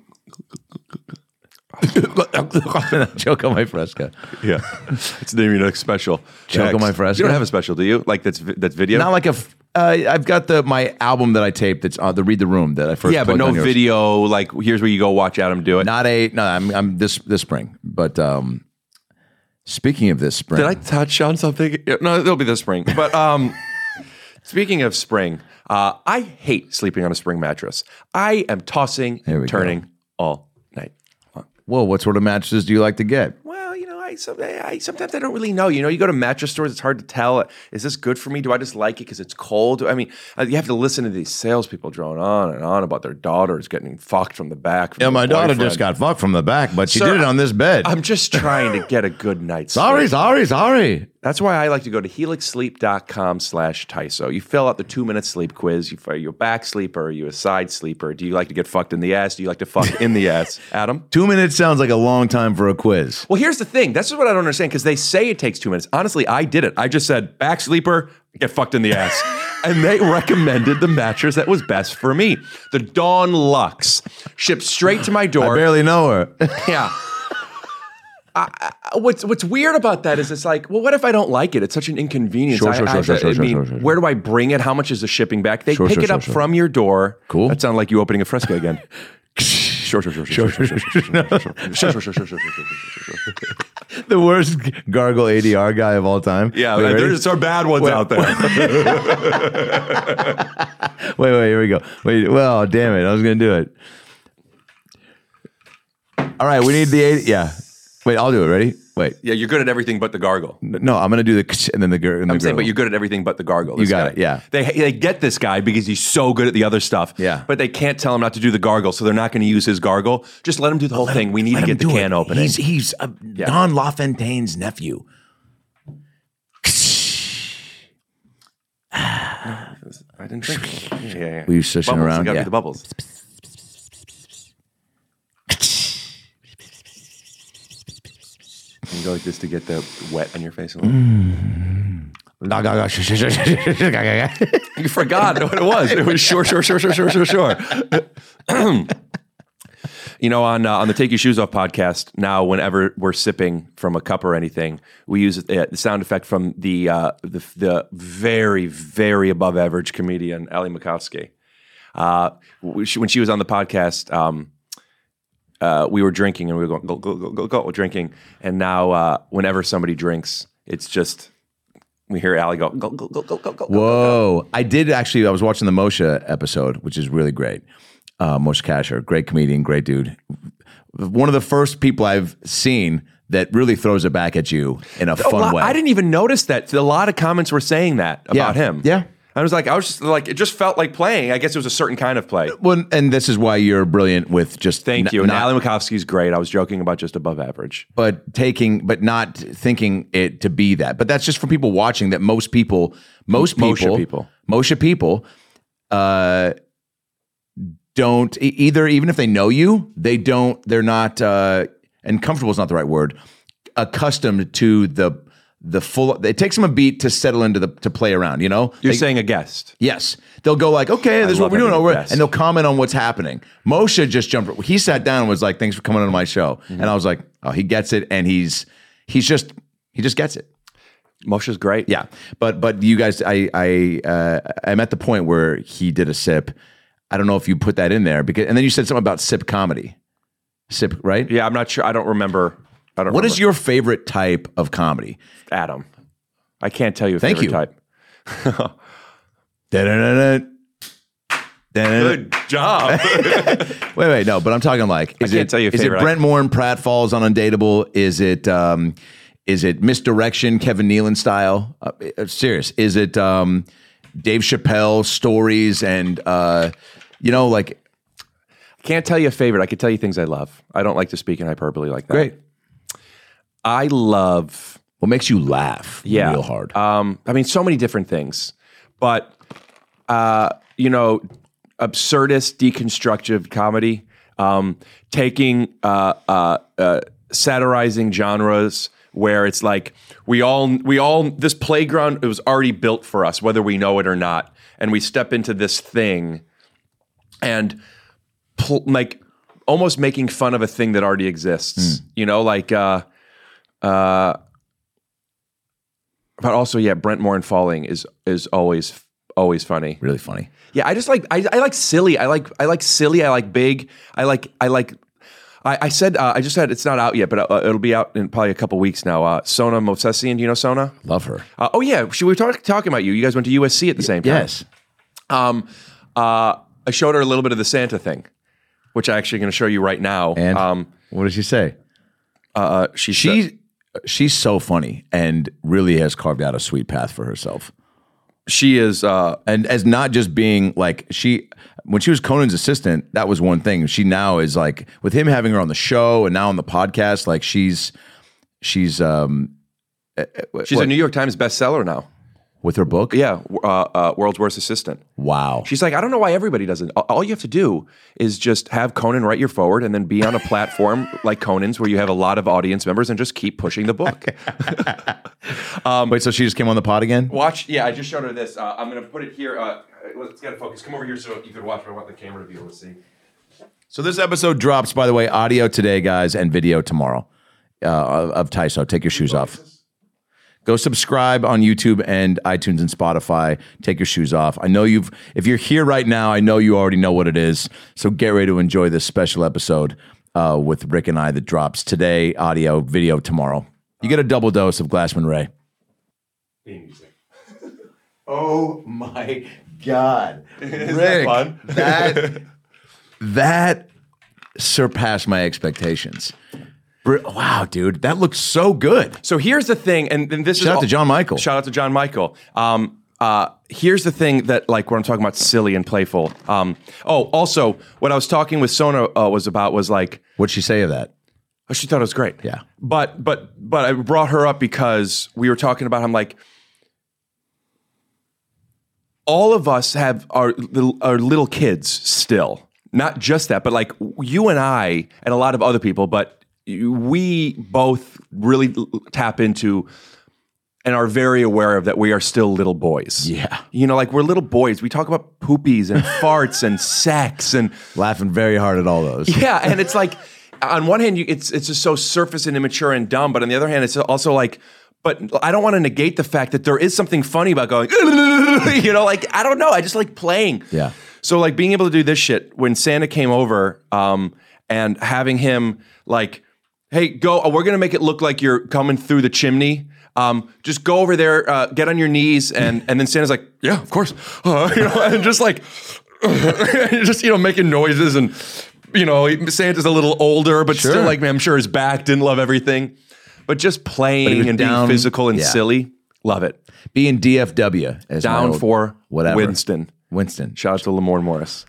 choke on my Fresca. yeah, it's the name of your next special. Choke on Next. my Fresca. You don't have a special, do you? Like that's vi- that's video. Not like a. F- uh, I've got the my album that I taped. That's uh, the Read the Room that I first. yeah, but plugged no on yours. video. Like here's where you go watch Adam do it. Not a. No, I'm, I'm this this spring. But um, speaking of this spring, Did I touch on something? No, it'll be this spring. But um, speaking of spring, uh, I hate sleeping on a spring mattress. I am tossing There we and turning all night long. Whoa, what sort of mattresses do you like to get? Well, you know, I, some- I sometimes I don't really know. You know, you go to mattress stores, it's hard to tell. Is this good for me? Do I just like it because it's cold? I mean, uh, you have to listen to these salespeople drone on and on about their daughters getting fucked from the back. from Yeah, their my daughter boyfriend. just got fucked from the back, but she Sir, did it on this bed. I'm just trying to get a good night's sorry, sleep. sorry, sorry. That's why I like to go to helixsleep.com slash Tyso. You fill out the two-minute sleep quiz. You, are you a back sleeper? Are you a side sleeper? Do you like to get fucked in the ass? Do you like to fuck in the ass? Adam? Two minutes sounds like a long time for a quiz. Well, here's the thing. This is what I don't understand because they say it takes two minutes. Honestly, I did it. I just said, back sleeper, get fucked in the ass. And they recommended the mattress that was best for me. The Dawn Luxe. Shipped straight to my door. I barely know her. Yeah. I, I, what's what's weird about that is it's like, well, what if I don't like it? It's such an inconvenience. Sure, sure, I, sure, I, sure, I sure, mean, sure, sure. where do I bring it? How much is the shipping back? They Sure, pick sure, it sure, up sure. from your door. Cool. That sounds like you opening a Fresca again. Sure, sure, sure, sure, sure, sure, sure, sure, sure, sure, sure, sure, sure, sure. The worst gargle A D R guy of all time. Yeah, Wait, ready? there's some bad ones Wait, out there. Wait, wait, here we go. Wait, well, damn it. I was going to do it. All right, we need the eighty. Yeah. Wait, I'll do it. Ready? Wait. Yeah, you're good at everything but the gargle. No, I'm going to do the and then the girl. I'm saying, but you're good at everything but the gargle. You this got guy. it, yeah. They they get this guy because he's so good at the other stuff. Yeah. But they can't tell him not to do the gargle, so they're not going to use his gargle. Just let him do the whole thing. We need to get the can opening. He's, he's uh, Don LaFontaine's nephew. I didn't think. Yeah, yeah, yeah. Were you shushing Bubbles. around? You got to Yeah. do the bubbles. You go like this to get the wet on your face. A little. You forgot what it was. It was sure, sure, sure, sure, sure, sure, sure. You know, on uh, on the Take Your Shoes Off podcast, now whenever we're sipping from a cup or anything, we use uh, the sound effect from the, uh, the the very, very above average comedian, Ali Makovsky. Uh, when she when she was on the podcast, um, uh, we were drinking and we were going, go, go, go, go, go, drinking. And now uh, whenever somebody drinks, it's just, we hear Ali go, go, go, go, go, go, go. Whoa. I did actually, I was watching the Moshe episode, which is really great. Uh, Moshe Kasher, great comedian, great dude. One of the first people I've seen that really throws it back at you in a A fun lot- way. I didn't even notice that. A lot of comments were saying that about Yeah. him. Yeah. I was like, I was just like, it just felt like playing. I guess it was a certain kind of play. Well, and this is why you're brilliant with just Thank n- you. And not- Ali Makovsky's great. I was joking about just above average. but taking, but not thinking it to be that. But that's just for people watching. That most people, most people, Moshe people. Moshe people, uh, don't e- either. Even if they know you, they don't. They're not. Uh, and comfortable is not the right word. Accustomed to the the full. It takes them a beat to settle into the to play around. You know, You're They- saying a guest. Yes. They'll go like, okay, this is what love we're doing. having Over, a guest. and they'll comment on what's happening. Moshe just jumped. He sat down and was like, thanks for coming on my show. Mm-hmm. And I was like, oh, he gets it. And he's, he's just, he just gets it. Moshe's great. Yeah, but but you guys, I I uh, I'm at the point where he did a sip. I don't know if you put that in there because, and then you said something about sip comedy. Sip, right? Yeah, I'm not sure. I don't remember. I don't. What remember. is your favorite type of comedy? Adam? I can't tell you a Thank favorite you. type. Da-da-da-da. Good job. wait, wait, no, but I'm talking like, is I can't it, tell you a is it favorite. Brent Moore and Pratfalls on Undateable? Is it, um, is it Misdirection, Kevin Nealon style? Uh, uh, serious. Is it um, Dave Chappelle stories and, uh, you know, like. Can't tell you a favorite. I can tell you things I love. I don't like to speak in hyperbole like that. Great. I love. What makes you laugh Yeah. real hard? Um, I mean, so many different things. But, uh, you know, absurdist, deconstructive comedy, um, taking, uh, uh, uh, satirizing genres where it's like we all, we all, this playground, it was already built for us, whether we know it or not. And we step into this thing and pl- like almost making fun of a thing that already exists, mm. you know, like, uh, uh, but also, yeah, Brent Moore and Falling is, is always, always funny. Really funny. Yeah, I just like I, I like silly. I like I like silly. I like big. I like I like. I, I said uh, I just said it's not out yet, but uh, it'll be out in probably a couple weeks now. Uh, Sona Movsesian, do you know Sona? Love her. Uh, oh yeah, she, we were talk, talking about you. You guys went to U S C at the same time. Yes. Um, uh, I showed her a little bit of the Santa thing, which I'm actually going to show you right now. And um, what did she say? Uh, she she said, she's so funny and really has carved out a sweet path for herself. She is, uh, and as not just being like she, when she was Conan's assistant, that was one thing. She now is like with him having her on the show and now on the podcast, like she's, she's, um, she's what, a New York Times bestseller now with her book. Yeah, uh, uh, World's Worst Assistant. Wow. She's like, I don't know why everybody doesn't. All you have to do is just have Conan write your forward and then be on a platform like Conan's where you have a lot of audience members and just keep pushing the book. um, Wait, so she just came on the pod again? Watch. Yeah, I just showed her this. Uh, I'm going to put it here. Uh, let's get it focused. Come over here so you can watch. I want the camera to be able to see. So this episode drops, by the way, audio today, guys, and video tomorrow uh, of, of Tyso. Take your shoes off. Go subscribe on YouTube and iTunes and Spotify. Take your shoes off. I know you've, if you're here right now, I know you already know what it is. So get ready to enjoy this special episode uh, with Rick and I that drops today, audio, video tomorrow. You get a double dose of Glassman Ray. Oh my God. Isn't Rick, that fun? that, that surpassed my expectations. Wow, dude, that looks so good. So here's the thing, and, and this shout is out all, to John Michael. Shout out to John Michael. Um, uh, here's the thing that, like, when I'm talking about silly and playful. Um, oh, also, what I was talking with Sona uh, was about was like, what'd she say of that? Oh, she thought it was great. Yeah, but but but I brought her up because we were talking about. I'm like, all of us have our little, our little kids still. Not just that, but like you and I and a lot of other people, but. We both really tap into and are very aware of that we are still little boys. Yeah. You know, like we're little boys. We talk about poopies and farts and sex and laughing very hard at all those. Yeah. And it's like, on one hand, you, it's, it's just so surface and immature and dumb. But on the other hand, it's also like, but I don't want to negate the fact that there is something funny about going, you know, like, I don't know. I just like playing. Yeah. So like being able to do this shit when Santa came over um, and having him like, hey, go. We're gonna make it look like you're coming through the chimney. Um, just go over there, uh, get on your knees, and and then Santa's like, yeah, of course, uh, you know, and just like, just you know, making noises, and you know, Santa's a little older, but sure. still like, man, I'm sure his back didn't love everything, but just playing but and down, being physical and yeah. silly, love it. Being D F W, as down old, for whatever. Winston. Winston. Shout out to Lamorne Morris.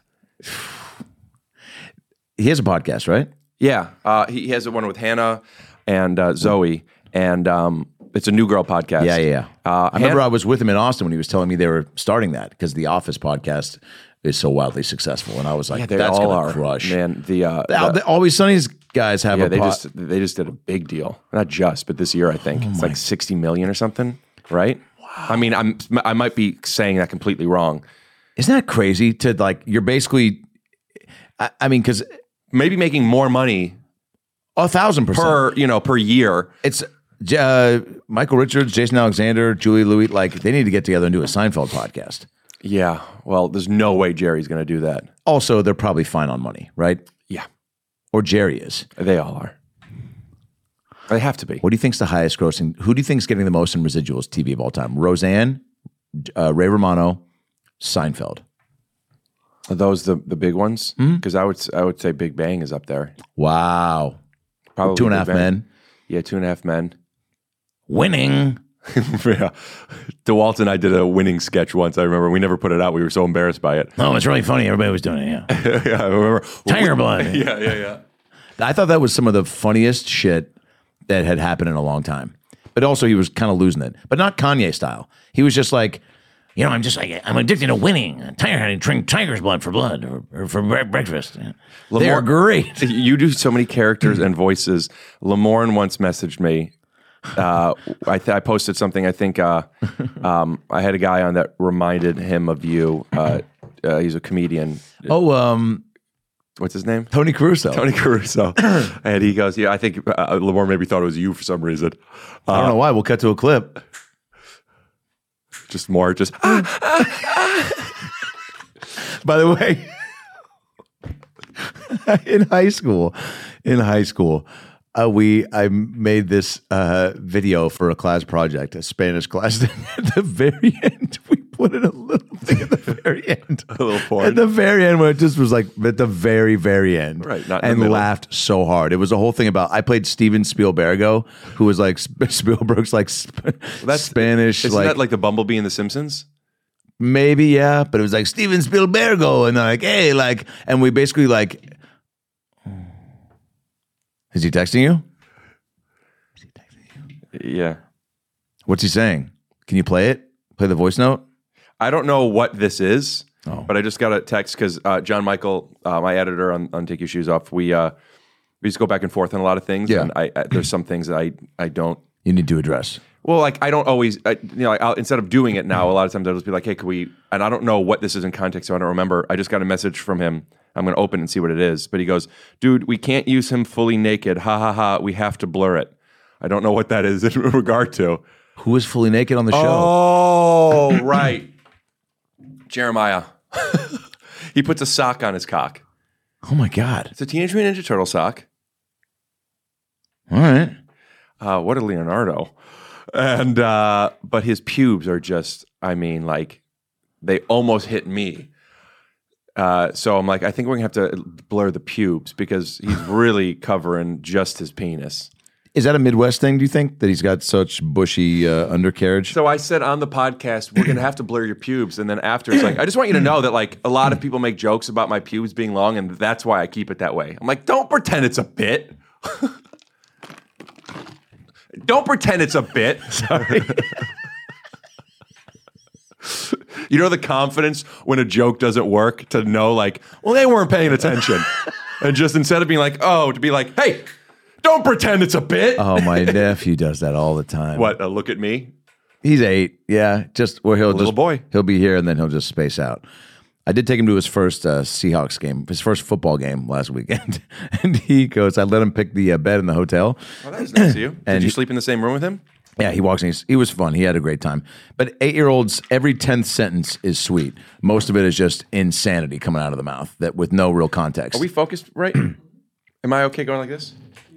He has a podcast, right? Yeah, uh, he has one with Hannah and uh, Zoe, and um, it's a New Girl podcast. Yeah, yeah, yeah. Uh, I remember Han- I was with him in Austin when he was telling me they were starting that because the Office podcast is so wildly successful, and I was like, yeah, they "That's all gonna are, crush." Man, the, uh, the, the Always Sunny's guys have yeah, a they pod- just they just did a big deal, not just, but this year I think oh it's my. like sixty million or something, right? Wow. I mean, I'm I might be saying that completely wrong. Isn't that crazy? To like, you're basically, I, I mean, because maybe making more money. A thousand percent per you know per year. It's uh, Michael Richards, Jason Alexander, Julie Louis, like they need to get together and do a Seinfeld podcast. Yeah. Well, there's no way Jerry's going to do that. Also, they're probably fine on money, right? Yeah. Or Jerry is. They all are. They have to be. What do you think's the highest grossing? Who do you think's getting the most in residuals T V of all time? Roseanne, uh, Ray Romano, Seinfeld. Are those the, the big ones? Because I would I would say Big Bang is up there. Wow. Probably Two and a Big Half Bang. Men. Yeah, Two and a Half Men. Winning. Yeah. DeWalt and I did a winning sketch once. I remember we never put it out. We were so embarrassed by it. Oh, it's really funny. Everybody was doing it. Yeah. Yeah, I remember. Tiger blood. Yeah, yeah, yeah. I thought that was some of the funniest shit that had happened in a long time. But also, he was kind of losing it, but not Kanye style. He was just like, you know, I'm just like, I'm addicted to winning. Tiger, I drink tiger's blood for blood or, or for bre- breakfast. Yeah. They're great. You do so many characters and voices. Lamorne once messaged me. Uh, I, th- I posted something. I think uh, um, I had a guy on that reminded him of you. Uh, uh, he's a comedian. Oh, um, what's his name? Tony Caruso. Tony Caruso. And he goes, yeah, I think uh, Lamorne maybe thought it was you for some reason. Uh, I don't know why. We'll cut to a clip. Just more, just. By the way, in high school, in high school, uh, we I made this uh, video for a class project, a Spanish class. At the very end, we put in a little thing at the very end, a little porn. At the very end, where it just was like at the very, very end, Right, not in the and middle. laughed so hard. It was a whole thing about. I played Steven Spielbergo, who was like Spielberg's like sp- That's Spanish, Isn't like, that like the Bumblebee in The Simpsons? maybe, yeah, but it was like Steven Spielbergo, and they're like, hey, like, and we basically like, is he texting you? Yeah. What's he saying? Can you play it? Play the voice note? I don't know what this is, Oh. but I just got a text because uh, John Michael, uh, my editor on, on Take Your Shoes Off, we uh, we just go back and forth on a lot of things. Yeah. And I, I, there's some things that I, I don't. You need to address. Well, like I don't always, I, you know, I'll, instead of doing it now, a lot of times I'll just be like, hey, could we, and I don't know what this is in context, so I don't remember. I just got a message from him. I'm going to open and see what it is. But he goes, dude, we can't use him fully naked. Ha ha ha. We have to blur it. I don't know what that is in regard to. Who was fully naked on the show? Oh, right. Jeremiah. He puts a sock on his cock. Oh my God. It's a Teenage Mutant Ninja Turtle sock. All right. Uh, what a Leonardo. And, uh, but his pubes are just, I mean, like, they almost hit me. Uh, so I'm like, I think we're going to have to blur the pubes because he's really covering just his penis. Is that a Midwest thing, do you think, that he's got such bushy uh, undercarriage? So I said on the podcast, we're going to have to blur your pubes. And then after, it's like, I just want you to know that, like, a lot of people make jokes about my pubes being long, and that's why I keep it that way. I'm like, don't pretend it's a bit. Don't pretend it's a bit. Sorry. You know the confidence when a joke doesn't work to know, like, well, they weren't paying attention. And just instead of being like, oh, to be like, hey, don't pretend it's a bit. Oh, my nephew does that all the time. What? Uh, look at me. He's eight. Yeah. Just where he'll Little just, boy. He'll be here and then he'll just space out. I did take him to his first uh, Seahawks game, his first football game last weekend. And he goes, I let him pick the uh, bed in the hotel. Oh, that was nice of you. Did And you he- sleep in the same room with him? Yeah, he walks in. He's, he was fun. He had a great time. But eight-year-olds, every tenth sentence is sweet. Most of it is just insanity coming out of the mouth that with no real context. Are we focused right? Am I okay going like this?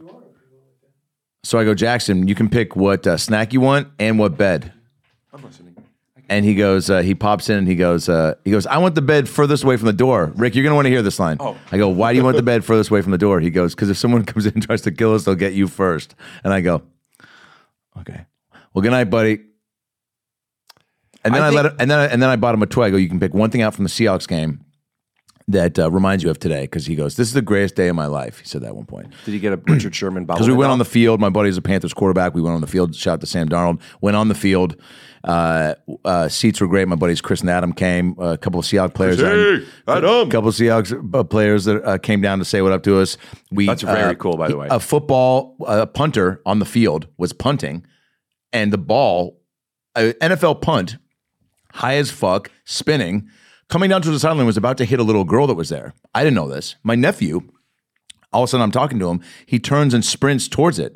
So I go, Jackson, you can pick what uh, snack you want and what bed. I'm listening. And he goes, uh, he pops in and he goes, uh, he goes, I want the bed furthest away from the door. Rick, you're going to want to hear this line. Oh. I go, why do you want the bed furthest away from the door? He goes, because if someone comes in and tries to kill us, they'll get you first. And I go, okay. Well, good night, buddy. And then I, I let think- him, and then I, and then I bought him a toy. I go, you can pick one thing out from the Seahawks game that uh, reminds you of today. Because he goes, this is the greatest day of my life. He said that at one point. Did you get a Richard Sherman bottle? Because we went on the field. My buddy's a Panthers quarterback. We went on the field. Shout out to Sam Darnold. Went on the field. Uh, uh, seats were great. My buddies Chris and Adam came. Uh, a couple of Seahawks players. Hey, Adam. A couple of Seahawks uh, players that uh, came down to say what up to us. We That's very uh, cool, by the way. A football uh, punter on the field was punting, and the ball, uh, N F L punt, high as fuck, spinning, coming down to the sideline, was about to hit a little girl that was there. I didn't know this. My nephew, all of a sudden I'm talking to him. He turns and sprints towards it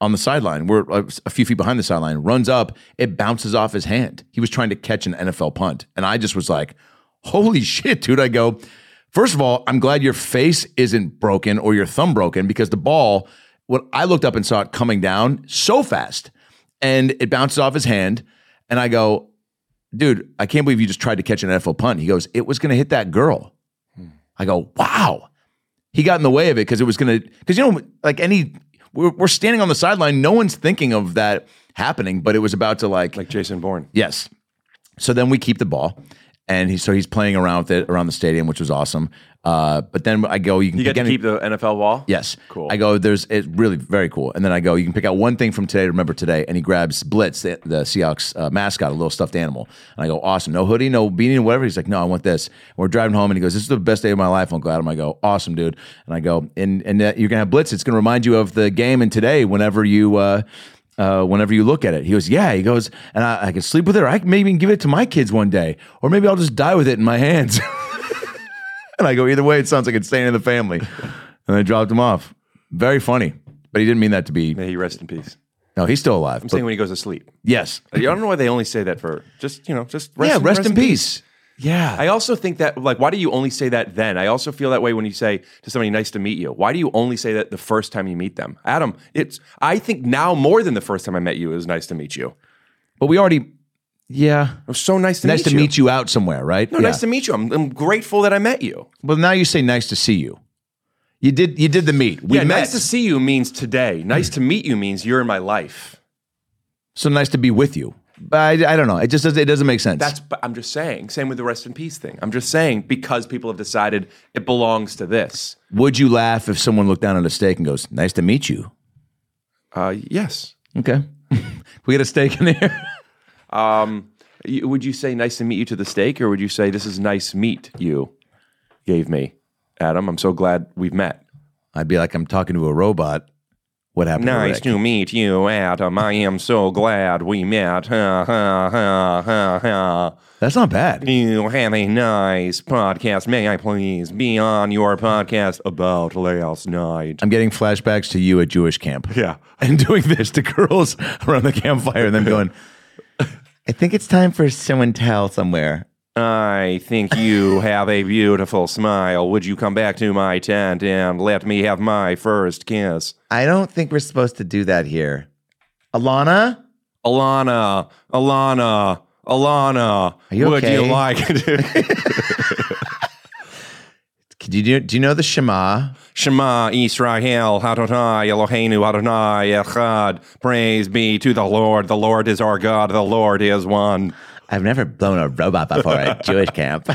on the sideline. We're uh, a few feet behind the sideline, runs up, it bounces off his hand. He was trying to catch an N F L punt. And I just was like, holy shit, dude. I go, first of all, I'm glad your face isn't broken or your thumb broken because the ball, when I looked up and saw it coming down so fast and it bounces off his hand. And I go, dude, I can't believe you just tried to catch an N F L punt. He goes, it was going to hit that girl. Hmm. I go, wow. He got in the way of it because it was going to, because, you know, like any, we're, we're standing on the sideline. No one's thinking of that happening, but it was about to like. Like Jason Bourne. Yes. So then we keep the ball. And he, so he's playing around with it around the stadium, which was awesome. Uh, but then I go, you can you get pick to any, keep the N F L ball? Yes. Cool. I go, there's, it's really very cool. And then I go, you can pick out one thing from today to remember today. And he grabs Blitz, the, the Seahawks uh, mascot, a little stuffed animal. And I go, awesome. No hoodie, no beanie, whatever. He's like, no, I want this. And we're driving home and he goes, this is the best day of my life, Uncle Adam. I go, awesome, dude. And I go, and, and uh, you're going to have Blitz. It's going to remind you of the game and today whenever you, uh, Uh, whenever you look at it. He goes, yeah. He goes, and I, I can sleep with it, or I can maybe even give it to my kids one day, or maybe I'll just die with it in my hands. And I go, either way, it sounds like it's staying in the family. And I dropped him off. Very funny, but he didn't mean that to be. May he rest in peace. No, he's still alive. I'm saying when he goes to sleep. Yes. I don't know why they only say that for just, you know, just rest, yeah, in, rest, rest in peace. peace. Yeah. I also think that, like, why do you only say that then? I also feel that way when you say to somebody, nice to meet you. Why do you only say that the first time you meet them? Adam, it's, I think now more than the first time I met you, it was nice to meet you. But we already, yeah. It was so nice to nice meet to you. Nice to meet you out somewhere, right? No, yeah. nice to meet you. I'm, I'm grateful that I met you. Well, now you say nice to see you. You did You did the meet. We yeah, met. Nice to see you means today. Nice to meet you means you're in my life. So nice to be with you. But I, I don't know. It just doesn't, it doesn't make sense. That's. I'm just saying. Same with the rest in peace thing. I'm just saying because people have decided it belongs to this. Would you laugh if someone looked down at a steak and goes, nice to meet you? Uh, yes. Okay. We get a steak in here. um, you, would you say nice to meet you to the steak, or would you say this is nice meat you gave me, Adam? I'm so glad we've met. I'd be like, I'm talking to a robot. What happened? Nice to, to meet you, Adam. I am so glad we met. Ha, ha, ha, ha, ha. That's not bad. You have a nice podcast. May I please be on your podcast about last night? I'm getting flashbacks to you at Jewish camp. Yeah. And doing this to girls around the campfire and then going, I think it's time for show and tell somewhere. I think you have a beautiful smile. Would you come back to my tent and let me have my first kiss? I don't think we're supposed to do that here. Alana? Alana, Alana, Alana. Are you would okay? you like to? do, you, do you know the Shema? Shema Israel, Adonai Eloheinu, Adonai Echad. Praise be to the Lord. The Lord is our God. The Lord is one. I've never blown a robot before at Jewish camp.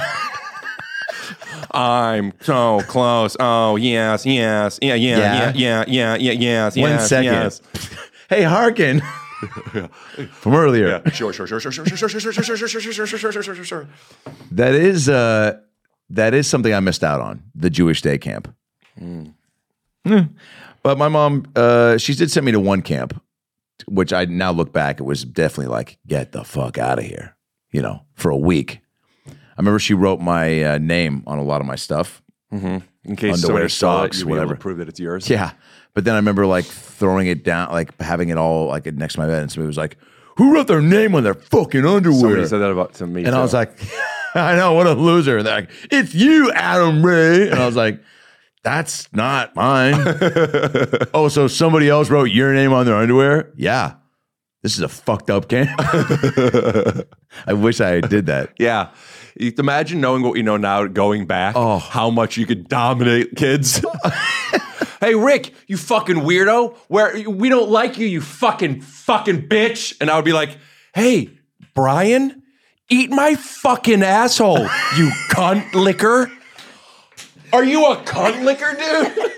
I'm so close. Oh, yes, yes. Yeah, yeah, yeah, yeah, yeah, yeah, yes, One yes, second. yes. Hey, hearken. From earlier. Yeah. Sure, sure, sure, sure, sure, sure, sure, sure, sure, sure, sure, sure, sure, sure, sure, sure. That is uh that is something I missed out on, the Jewish day camp. Mm. Mm. But my mom, uh, she did send me to one camp, which I now look back, it was definitely like, get the fuck out of here. You know, for a week. I remember she wrote my uh, name on a lot of my stuff. Mm-hmm. In case underwear, somebody saw socks, it, you'd be whatever. able to prove that it's yours. Yeah. But then I remember like throwing it down, like having it all like next to my bed. And somebody was like, who wrote their name on their fucking underwear? Somebody said that about to me. And too. I was like, I know, what a loser. And they're like, it's you, Adam Ray. And I was like, that's not mine. Oh, so somebody else wrote your name on their underwear? Yeah. This is a fucked up camp. I wish I did that. Yeah. You can imagine knowing what you know now, going back, Oh. how much you could dominate kids. Hey, Rick, you fucking weirdo. Where we don't like you, you fucking fucking bitch. And I would be like, hey, Brian, eat my fucking asshole, you cunt licker. Are you a cunt licker, dude?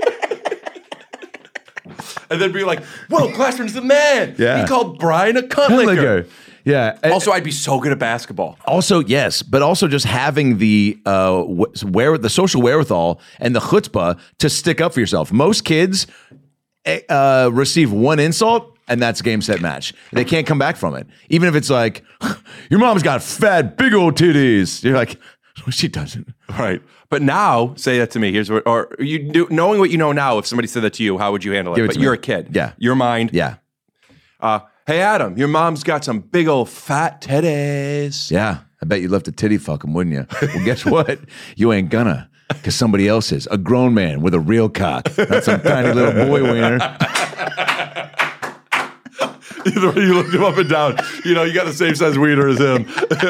And then be like, whoa, Glassman's the man. Yeah. He called Brian a cunt licker. Liquor. Yeah. Also, I'd be so good at basketball. Also, yes, but also just having the uh, wh- where the social wherewithal and the chutzpah to stick up for yourself. Most kids uh, receive one insult, and that's game, set, match. They can't come back from it. Even if it's like, your mom's got fat, big old titties. You're like, She doesn't. Right. But now, say that to me. Here's what, or you do, knowing what you know now, if somebody said that to you, how would you handle it? Give it but to me. you're a kid. Yeah. Your mind. Yeah. Uh, hey, Adam, your mom's got some big old fat titties. Yeah. I bet you left a titty fuck him, wouldn't you? Well, guess what? You ain't gonna, because somebody else is. A grown man with a real cock. Not some tiny little boy wiener. Either way you looked him up and down, you know, you got the same size wiener as him.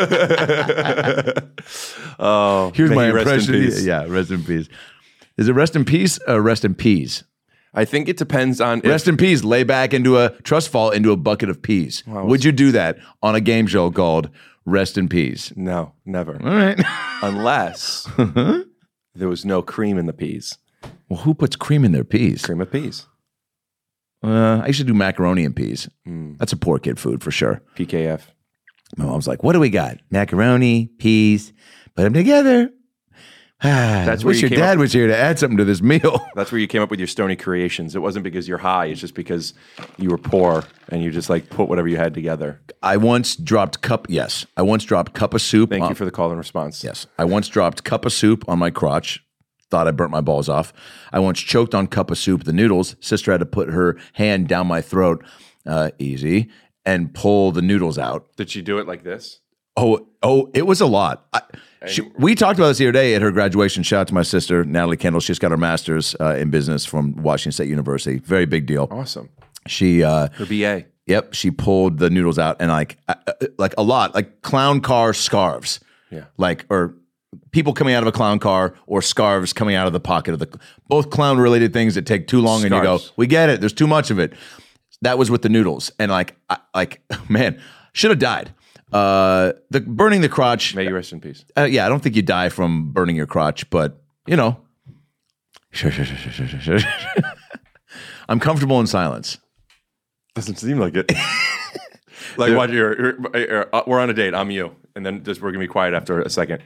Oh, Here's may my he rest in impression. peace. Yeah, rest in peace. Is it rest in peace or rest in peas? I think it depends on. Rest in peas. Lay back into a trust fall into a bucket of peas. Wow. Would you do that on a game show called Rest in Peas? No, never. All right. Unless there was no cream in the peas. Well, who puts cream in their peas? Cream of peas. Uh, I used to do macaroni and peas. Mm. That's a poor kid food for sure. P K F. My mom's like, "What do we got? Macaroni, peas, put them together." That's where wish you your came dad up- was here to add something to this meal. That's where you came up with your stony creations. It wasn't because you're high. It's just because you were poor and you just like put whatever you had together. I once dropped cup. Yes, I once dropped cup of soup. Thank on, you for the call and response. Yes, I once dropped cup of soup on my crotch. Thought I burnt my balls off. I once choked on cup of soup, the noodles. Sister had to put her hand down my throat, uh, easy, and pull the noodles out. Did she do it like this? Oh, oh, it was a lot. I, she, we talked about this the other day at her graduation. Shout out to my sister, Natalie Kendall. She's got her master's uh, in business from Washington State University. Very big deal. Awesome. She, uh, Her B A. yep, she pulled the noodles out and like, uh, uh, like a lot, like clown car scarves. Yeah. Like, or people coming out of a clown car or scarves coming out of the pocket of the, both clown related things that take too long and you go, Scarves. we get it. There's too much of it. That was with the noodles. And like, I, like, man, should have died. Uh, the burning the crotch. May you rest in peace. Uh, yeah, I don't think you die from burning your crotch, but you know, sure, sure, sure, sure, sure, sure. I'm comfortable in silence. Doesn't seem like it. Like, what? You're, you're, you're, uh, we're on a date. I'm you, and then just we're gonna be quiet after a second.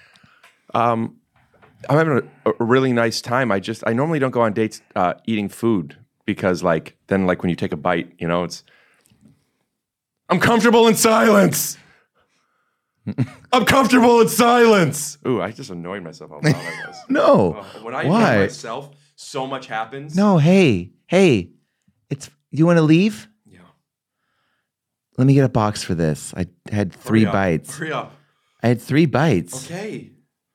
Um, I'm having a, a really nice time. I just I normally don't go on dates uh, eating food because like then like when you take a bite, you know, it's. I'm comfortable in silence. I'm comfortable in silence. Ooh, I just annoyed myself how loud I was. No, Oh, when I why? annoy myself, so much happens. No, hey, hey, it's. You want to leave? Yeah. Let me get a box for this. I had three Hurry up. bites. Hurry up. I had three bites. Okay.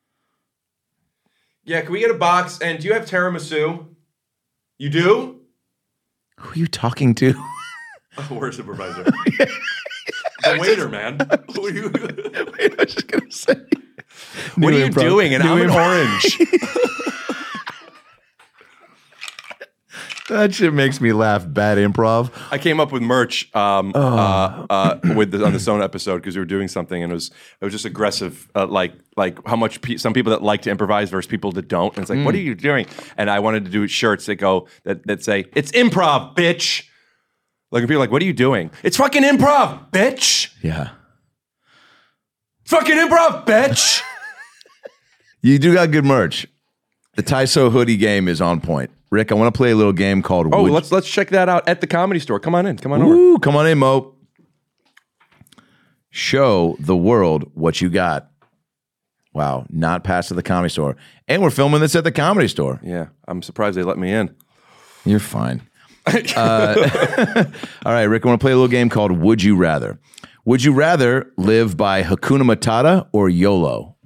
Yeah, can we get a box? And do you have tiramisu? You do? Who are you talking to? Oh, we're a supervisor. The waiter, man. Who are you? Wait, I was just gonna say. What New are you improv. doing? And New I'm an improv. orange. That shit makes me laugh. Bad improv. I came up with merch um, Oh. uh, uh, with the, on the Sona episode because we were doing something and it was it was just aggressive, uh, like like how much pe- some people that like to improvise versus people that don't. And it's like, Mm. what are you doing? And I wanted to do shirts that go that that say it's improv, bitch. Like and people are like, what are you doing? It's fucking improv, bitch. Yeah. Fucking improv, bitch. You do got good merch. The Tyso hoodie game is on point. Rick, I want to play a little game called. Oh, Would- let's let's check that out at the Comedy Store. Come on in. Come on over. Ooh, come on in, Mo. Show the world what you got. Wow, not past the Comedy Store, and we're filming this at the Comedy Store. Yeah, I'm surprised they let me in. You're fine. uh, all right, Rick, I want to play a little game called Would You Rather. Would you rather live by Hakuna Matata or YOLO?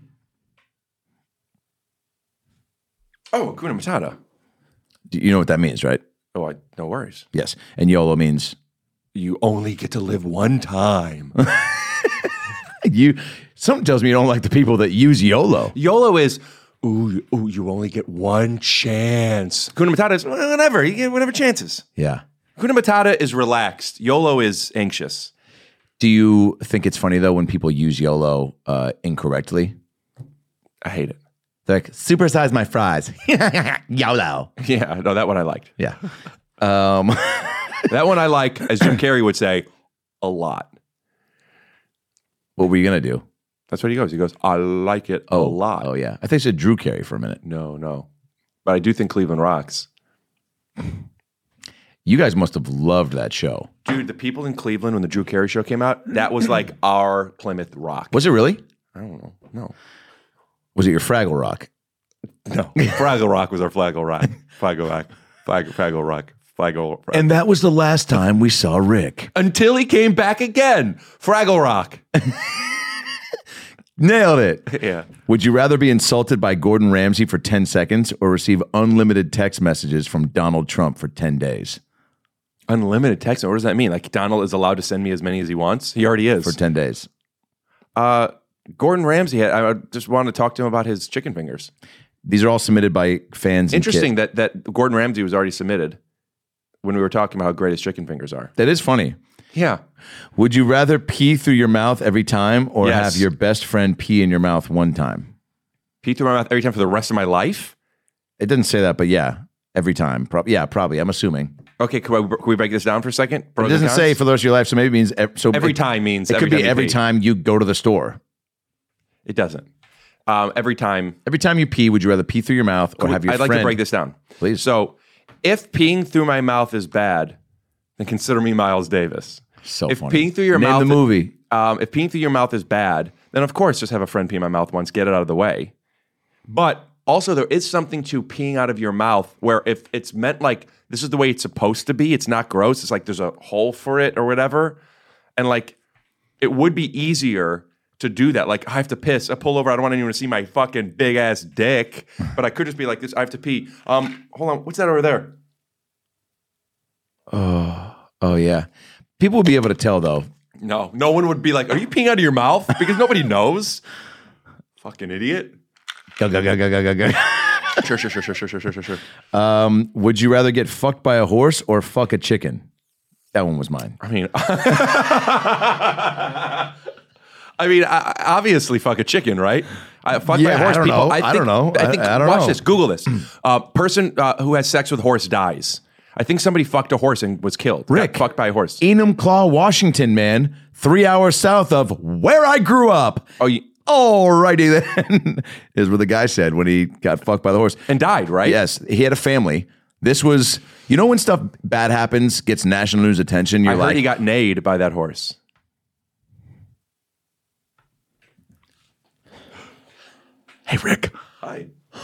Oh, Hakuna Matata. Do you know what that means, right? Oh, I, no worries. Yes. And YOLO means You only get to live one time. you. Something tells me you don't like the people that use YOLO. YOLO is, ooh, ooh, you only get one chance. Hakuna Matata is, well, whatever, you get whatever chances. Yeah. Hakuna Matata is relaxed. YOLO is anxious. Do you think it's funny though when people use YOLO uh, incorrectly? I hate it. They're like, supersize my fries. YOLO. Yeah, no, that one I liked. Yeah. Um, That one I like, as Jim Carrey would say, a lot. what were you gonna do? That's what he goes. He goes, I like it Oh, a lot. Oh yeah. I think I said Drew Carey for a minute. No, no. But I do think Cleveland rocks. You guys must have loved that show. Dude, the people in Cleveland when the Drew Carey show came out, that was like our Plymouth Rock. Was it really? I don't know. No. Was it your Fraggle Rock? No, Fraggle Rock was our Flaggle Rock. Fraggle Rock. Fraggle, Fraggle Rock. Flaggle. Fraggle. And that was the last time we saw Rick. Until he came back again. Fraggle Rock. Nailed it. Yeah. Would you rather be insulted by Gordon Ramsay for ten seconds or receive unlimited text messages from Donald Trump for ten days? Unlimited text? What does that mean? Like Donald is allowed to send me as many as he wants? He already is. For ten days. Uh, Gordon Ramsay, I just wanted to talk to him about his chicken fingers. These are all submitted by fans. Interesting that, that Gordon Ramsay was already submitted when we were talking about how great his chicken fingers are. That is funny. Yeah. Would you rather pee through your mouth every time or Yes. have your best friend pee in your mouth one time? Pee through my mouth every time for the rest of my life? It doesn't say that, but yeah, every time. Pro- yeah, probably. I'm assuming. Okay, can we, can we break this down for a second? It Pros and doesn't cons? say for the rest of your life, so maybe it means ev- so Every it, time means it every could time be you every pee. time you go to the store. It doesn't. Um, every time. Every time you pee, would you rather pee through your mouth or Can we- have your I'd friend? like to break this down. Please. So, if peeing through my mouth is bad, then consider me Miles Davis. So if funny. peeing through your Name mouth, the movie. Um, if peeing through your mouth is bad, then of course just have a friend pee in my mouth once, get it out of the way. But also there is something to peeing out of your mouth where if it's meant like this is the way it's supposed to be, it's not gross. It's like there's a hole for it or whatever, and like it would be easier to do that. Like I have to piss, I pull over. I don't want anyone to see my fucking big ass dick, but I could just be like this. I have to pee. Um, hold on, what's that over there? Oh, oh yeah. People would be able to tell though. No, no one would be like, "Are you peeing out of your mouth?" Because nobody knows. Fucking idiot. Go, go, go, go, go, go, go. Sure, sure, sure, sure, sure, sure, sure, sure. Um, would you rather get fucked by a horse or fuck a chicken? That one was mine. I mean, I mean, I, I obviously, fuck a chicken, right? I fuck Yeah, by a horse. I don't people, know. I don't know. I think. I- I don't watch know. this. Google this. Uh, person uh, who has sex with a horse dies. I think somebody fucked a horse and was killed. Got Rick. fucked by a horse. Enumclaw, Washington, man. Three hours south of where I grew up. Oh, you, Alrighty then, is what the guy said when he got fucked by the horse. and died, right? Yes, he had a family. This was, you know, when stuff bad happens, gets national news attention. You're I heard like, he got nayed by that horse. hey, Rick. Hi.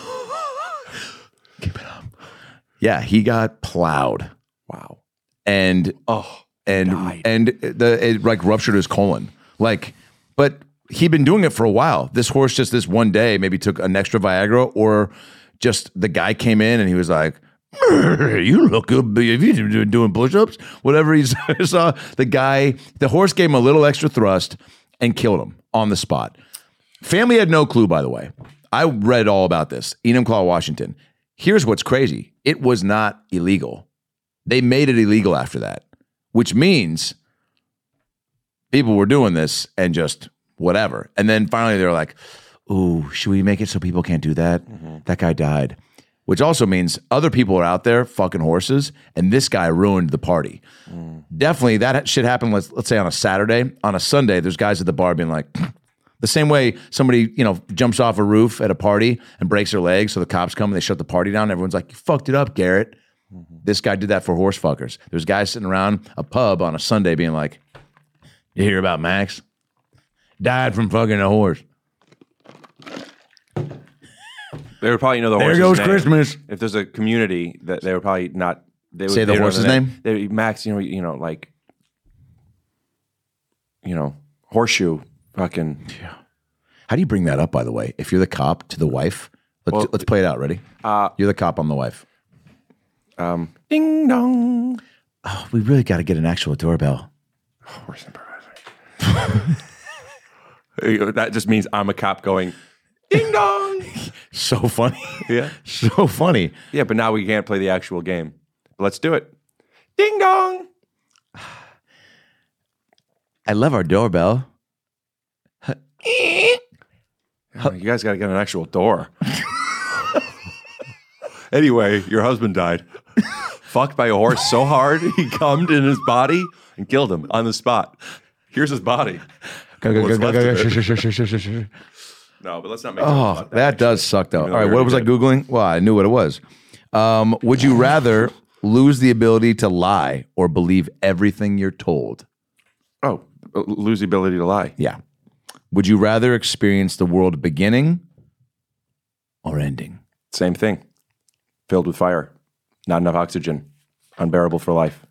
Keep it up. Yeah, he got plowed, Wow. and Oh, and died. and the it like ruptured his colon. Like, but he'd been doing it for a while. This horse just this one day maybe took an extra Viagra, or just the guy came in and he was like, "You look good. Have you been doing push-ups?" Whatever he saw, the guy, the horse gave him a little extra thrust and killed him on the spot. Family had no clue, by the way. I read all about this. Enumclaw, Washington. Here's what's crazy. It was not illegal. They made it illegal after that, which means people were doing this and just whatever. And then finally they were like, ooh, should we make it so people can't do that? Mm-hmm. That guy died. Which also means other people are out there fucking horses, and this guy ruined the party. Mm. Definitely that shit happened, let's, let's say on a Saturday. On a Sunday, there's guys at the bar being like, the same way somebody, you know, jumps off a roof at a party and breaks their leg, so the cops come and they shut the party down. Everyone's like, you fucked it up, Garrett. Mm-hmm. This guy did that for horse fuckers. There's guys sitting around a pub on a Sunday being like, you hear about Max? Died from fucking a horse. They would probably know the There horse's goes name. Christmas. If there's a community that they would probably not they would, Say the they would know horse's name. name? They, Max, you know, you know, like, you know, horseshoe, fucking. How do you bring that up, by the way? If you're the cop to the wife, let's Well, let's play it out. Ready? Uh, You're the cop. I'm the wife. um, ding dong. Oh, we really got to get an actual doorbell. Horse improviser. That just means I'm a cop going, ding dong. So funny. Yeah. So funny. Yeah, but now we can't play the actual game. Let's do it. Ding dong. I love our doorbell. Oh, you guys got to get an actual door. Anyway, your husband died. Fucked by a horse so hard he cummed in his body and killed him on the spot. Here's his body. Go, go, What's go, left go, of go, it. sh- sh- sh- sh- sh- sh- No, but let's not make it Oh, about that does suck, though. All Even though right, we what already was I did. Googling? Well, I knew what it was. Um, would you rather lose the ability to lie or believe everything you're told? Oh, lose the ability to lie. Yeah. Would you rather experience the world beginning or ending? Same thing. Filled with fire. Not enough oxygen. Unbearable for life.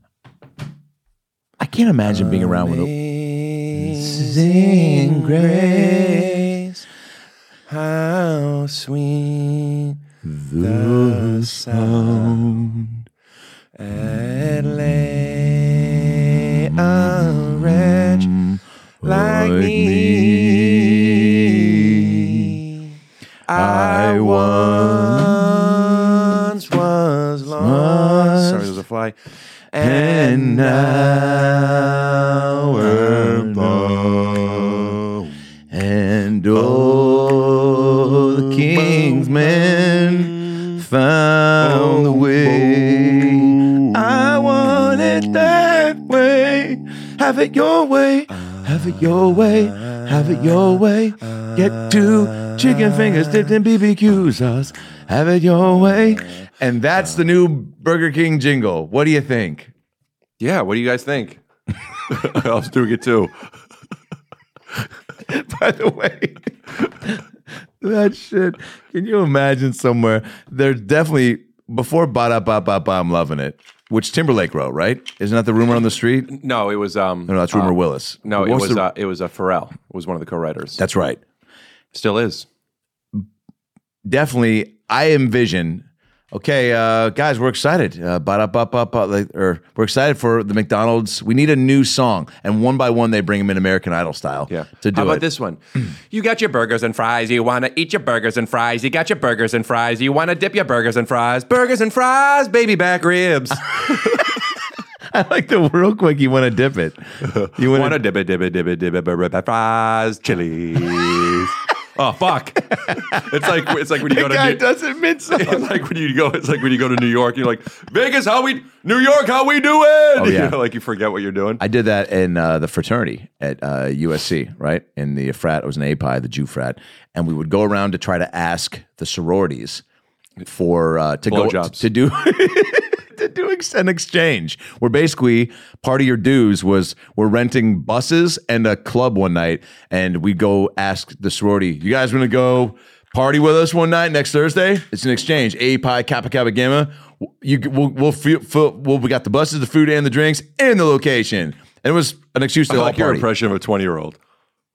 I can't imagine being around with a Amazing grace, how sweet the sound that lay a wretch like me. I once was lost. Sorry, there's a fly. And now I'm lost. And all the king's men found the way. I want it that way. Have it your way. Have it your way. Have it your way. Get two chicken fingers dipped in B B Q sauce. Have it your way. And that's the new Burger King jingle. What do you think? Yeah, what do you guys think? I was doing it too. By the way, that shit. Can you imagine somewhere? There's definitely before ba da ba ba ba. I'm loving it. Which Timberlake wrote, right? Isn't that the rumor on the street? No, it was um. No, that's rumor um, Willis. No, What it was the- uh, it was a uh, Pharrell. Was one of the co-writers. That's right. Still is. Definitely, I envision. Okay, uh, guys, we're excited. Uh, ba da ba ba ba. Like, or we're excited for the McDonald's. We need a new song, and one by one they bring them in American Idol style. Yeah. To do How about it. this one? You got your burgers and fries. You want to eat your burgers and fries. You got your burgers and fries. You want to dip your burgers and fries. Burgers and fries, baby back ribs. I like the real quick. You want to dip it. You want to dip it, dip it, dip it, dip it, burger back fries, chilies. Oh fuck! It's like it's like when you go to guy New- doesn't mince up. It's like when you go. It's like when you go to New York. You're like Vegas, how we New York, how we doing? Oh, yeah. You know, like you forget what you're doing. I did that in uh, the fraternity at uh, U S C, right? In the frat, I was an A P I, the Jew frat, and we would go around to try to ask the sororities for uh, to go Blowjobs. to do to do ex- an exchange, where basically part of your dues was we're renting buses and a club one night, and we go ask the sorority, "You guys want to go party with us one night next Thursday?" It's an exchange. A Pi Kappa Kappa Gamma. You we'll we'll, feel, feel, well, we got the buses, the food, and the drinks, and the location. And it was an excuse to I all like your party. impression of a twenty year old.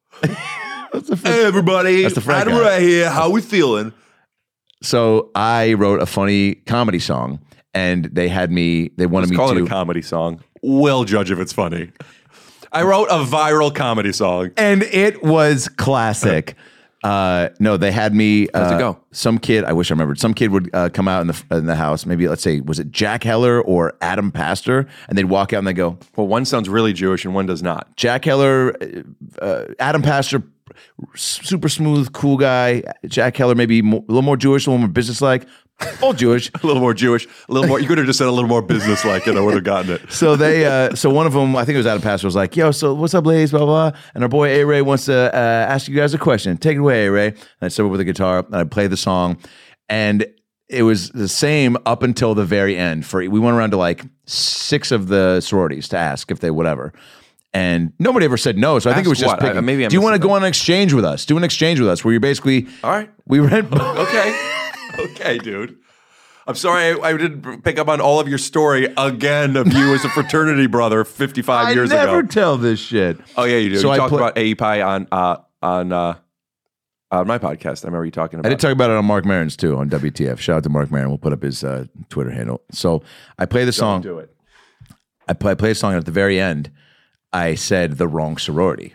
Hey everybody, That's the frat Adam guy. right here. How we feeling? So I wrote a funny comedy song, and they had me. They wanted Let's me call to it a comedy song. We'll judge if it's funny. I wrote a viral comedy song. and it was classic. Uh, no, they had me. Uh, How's it go? Some kid, I wish I remembered. Some kid would uh, come out in the in the house. Maybe let's say, was it Jack Heller or Adam Pastor? And they'd walk out and they go, Well, one sounds really Jewish and one does not. Jack Heller, uh, uh, Adam Pastor, super smooth, cool guy. Jack Heller, maybe mo- a little more Jewish, a little more businesslike. All Jewish. A little more Jewish, a little more. You could have just said a little more business-like, and I would have gotten it. So they, uh, so one of them, I think it was Adam Pastor, was like, "Yo, so what's up, ladies?" Blah blah. blah. And our boy A Ray wants to uh, ask you guys a question. Take it away, A Ray. And I sit up with the guitar and I play the song, and it was the same up until the very end. For we went around to like six of the sororities to ask if they whatever. And nobody ever said no, so I think it was Asked just what? picking. I- maybe I Do you want to missed go on an exchange with us? Do an exchange with us, where you're basically All right. we rent. Okay. Okay, dude. I'm sorry I, I didn't pick up on all of your story again of you as a fraternity brother fifty-five I years never ago. tell this shit. Oh yeah, you do. So you I talked put- about A E P I on uh, on uh, on my podcast. I remember you talking about. I did talk about it on Mark Maron's too on W T F. Shout out to Mark Maron. We'll put up his uh, Twitter handle. So I play the song. Don't do it. I play, I play a song, and at the very end, I said the wrong sorority.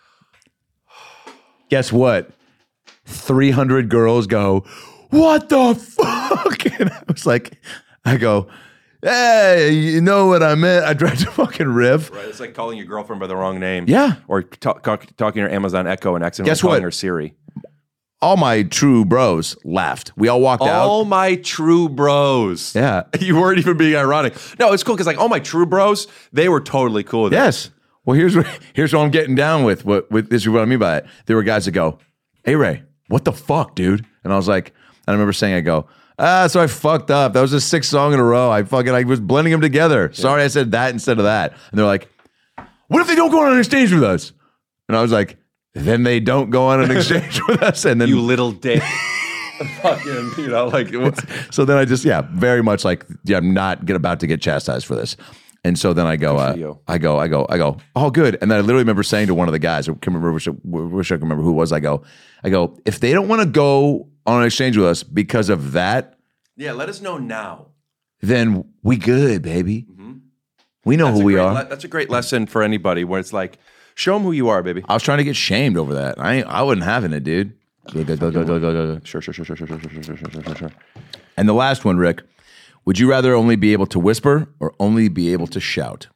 Guess what? three hundred girls go, "What the fuck?" And I was like, I go, "Hey, you know what I meant?" I tried to fucking riff. Right, it's like calling your girlfriend by the wrong name. Yeah. Or talk, talk, talking to her Amazon Echo and accidentally Guess calling what? her Siri. All my true bros laughed. We all walked out. All my true bros. Yeah. You weren't even being ironic. No, it's cool because like all my true bros, they were totally cool with it. Yes. Well, here's what here's what I'm getting down with. What with this is what I mean by it. There were guys that go, "Hey Ray, what the fuck, dude?" And I was like, and I remember saying, I go, ah, so I fucked up. That was a sixth song in a row. I fucking I was blending them together. Sorry, I said that instead of that. And they're like, "What if they don't go on an exchange with us?" And I was like, then they don't go on an exchange with us. And then You little dick. fucking, you know, like. So then I just, yeah, very much like, yeah, I'm not get, about to get chastised for this. And so then I go, uh, you. I go, I go, I go, oh, good. And then I literally remember saying to one of the guys, I can remember, wish I, wish I could remember who it was. I go, I go, if they don't want to go on an exchange with us because of that, Yeah, let us know now. then we good, baby. We know That's who a we great are. le- that's a great lesson for anybody where it's like, show them who you are, baby. I was trying to get shamed over that. I ain't, I wasn't having it, dude. Go, go, go, go, go, go, go. Sure, sure, sure, sure, sure, sure, sure, sure, sure, sure, sure. And the last one, Rick, would you rather only be able to whisper or only be able to shout?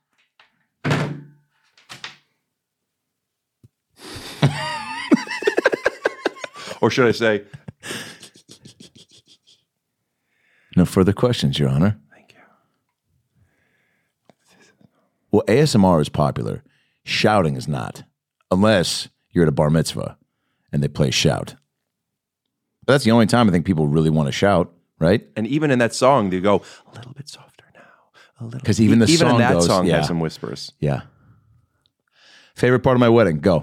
Or should I say, No further questions, Your Honor. thank you. Well, A S M R is popular. Shouting is not, unless you're at a bar mitzvah and they play shout. But that's the only time I think people really want to shout, right? And even in that song, they go a little bit softer now. A little. 'Cause even the even song in that goes- song yeah. has some whispers. Yeah. Favorite part of my wedding? Go.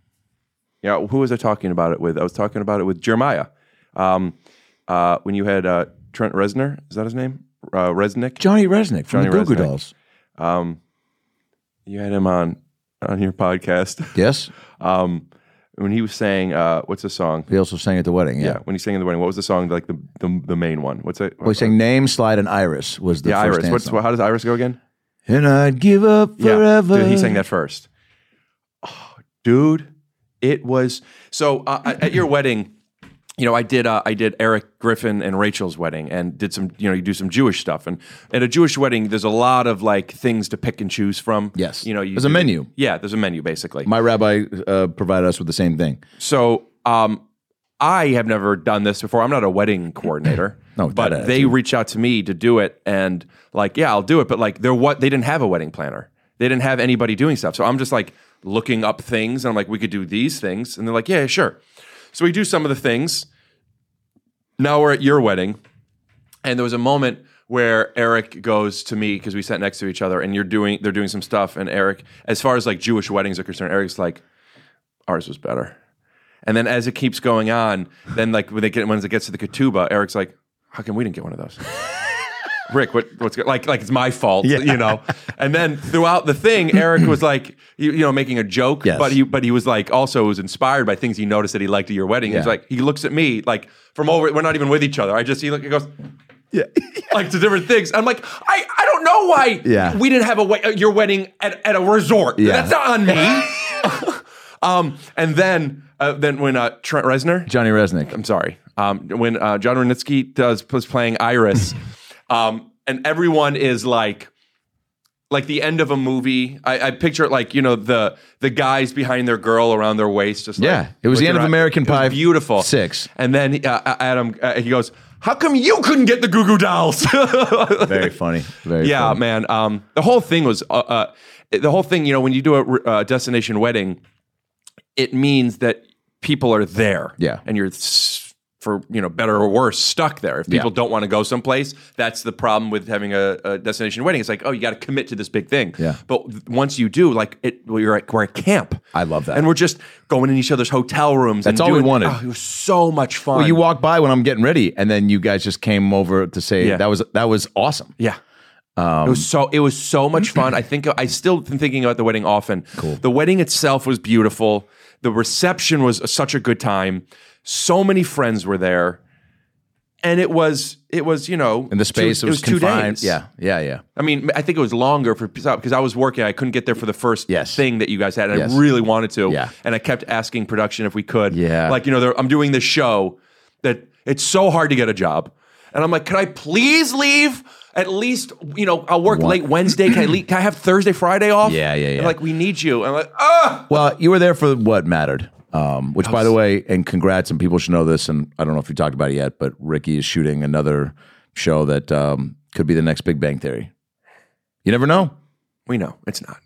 Yeah, who was I talking about it with? I was talking about it with Jeremiah. Um, uh, when you had uh, Trent Reznor, is that his name? Uh, Resnick? Johnny Resnick from Johnny the Goo Goo Resnick. Dolls. Um, you had him on on your podcast. Yes. um, when he was saying, uh, what's the song? He also sang at the wedding. Yeah. Yeah, when he sang in the wedding, what was the song? Like the the, the main one. What's it? Well, he sang Name, Slide, and Iris was the yeah, first Iris. dance What's song. how does Iris go again? And I'd give up forever. Yeah, dude, he sang that first. Oh, dude, it was so uh, at your wedding. You know, I did uh, I did Eric Griffin and Rachel's wedding, and did some. You know, you do some Jewish stuff, and at a Jewish wedding, there's a lot of like things to pick and choose from. Yes. you know, you There's a do- menu. Yeah, there's a menu basically. My rabbi uh, provided us with the same thing. So um, I have never done this before. I'm not a wedding coordinator. No, but that they attitude. reached out to me to do it, and like, yeah, I'll do it. But like, they're what they didn't have a wedding planner. They didn't have anybody doing stuff. So I'm just like looking up things, and I'm like, we could do these things, and they're like, yeah, sure. So we do some of the things. Now we're at your wedding, and there was a moment where Eric goes to me because we sat next to each other, and you're doing they're doing some stuff, and Eric, as far as like Jewish weddings are concerned, Eric's like, ours was better. And then as it keeps going on, then like when they get when it gets to the ketubah, Eric's like, how come we didn't get one of those? Rick, what, what's go-? like like it's my fault, Yeah. you know? And then throughout the thing, Eric was like, you, you know, making a joke, Yes. but he but he was like also was inspired by things he noticed that he liked at your wedding. He's Yeah. like, he looks at me like from over, we're not even with each other. I just he, look, he goes, Yeah. like to different things. I'm like, I, I don't know why Yeah. we didn't have a we- your wedding at, at a resort. Yeah. That's not on me. um, and then uh, then when uh, Trent Reznor, Johnny Resnick. I'm sorry, um, when uh, John Renitsky does was playing Iris, um, and everyone is like. Like the end of a movie, I, I picture it like, you know, the the guys behind their girl around their waist. Just Yeah. like, It was the end of looking around. American It was Pie beautiful. six. And then uh, Adam, uh, he goes, how come you couldn't get the Goo Goo Dolls? Very funny. Very yeah, funny. man. Um, the whole thing was, uh, uh, the whole thing, you know, when you do a uh, destination wedding, it means that people are there. Yeah. And you're, s- for, you know, better or worse, stuck there. If people Yeah. don't want to go someplace, that's the problem with having a, a destination wedding. It's like, oh, you got to commit to this big thing. Yeah. But th- once you do, like, it, well, you're at, we're at camp. I love that. And we're just going in each other's hotel rooms. That's and all we doing- wanted. Oh, it was so much fun. Well, you walk by when I'm getting ready, and then you guys just came over to say Yeah. that was that was awesome. Yeah. it was so it was so much fun. I think I still been thinking about the wedding often. Cool. The wedding itself was beautiful. The reception was such a good time. So many friends were there. And it was it was, you know, And the space two, was, it was two confined. days. Yeah, yeah, yeah. I mean, I think it was longer for because I was working. I couldn't get there for the first Yes. thing that you guys had. And Yes. I really wanted to. Yeah. And I kept asking production if we could. Yeah. Like, you know, there- I'm doing this show that it's so hard to get a job. And I'm like, can I please leave? At least, you know, I'll work One- late Wednesday. Can I, leave, can I have Thursday, Friday off? Yeah, yeah, They're yeah. like, we need you. And I'm like, ah! Well, you were there for what mattered. Um, which, by the way, and congrats, and people should know this. And I don't know if you talked about it yet, but Ricky is shooting another show that um, could be the next Big Bang Theory. You never know. We know. It's not.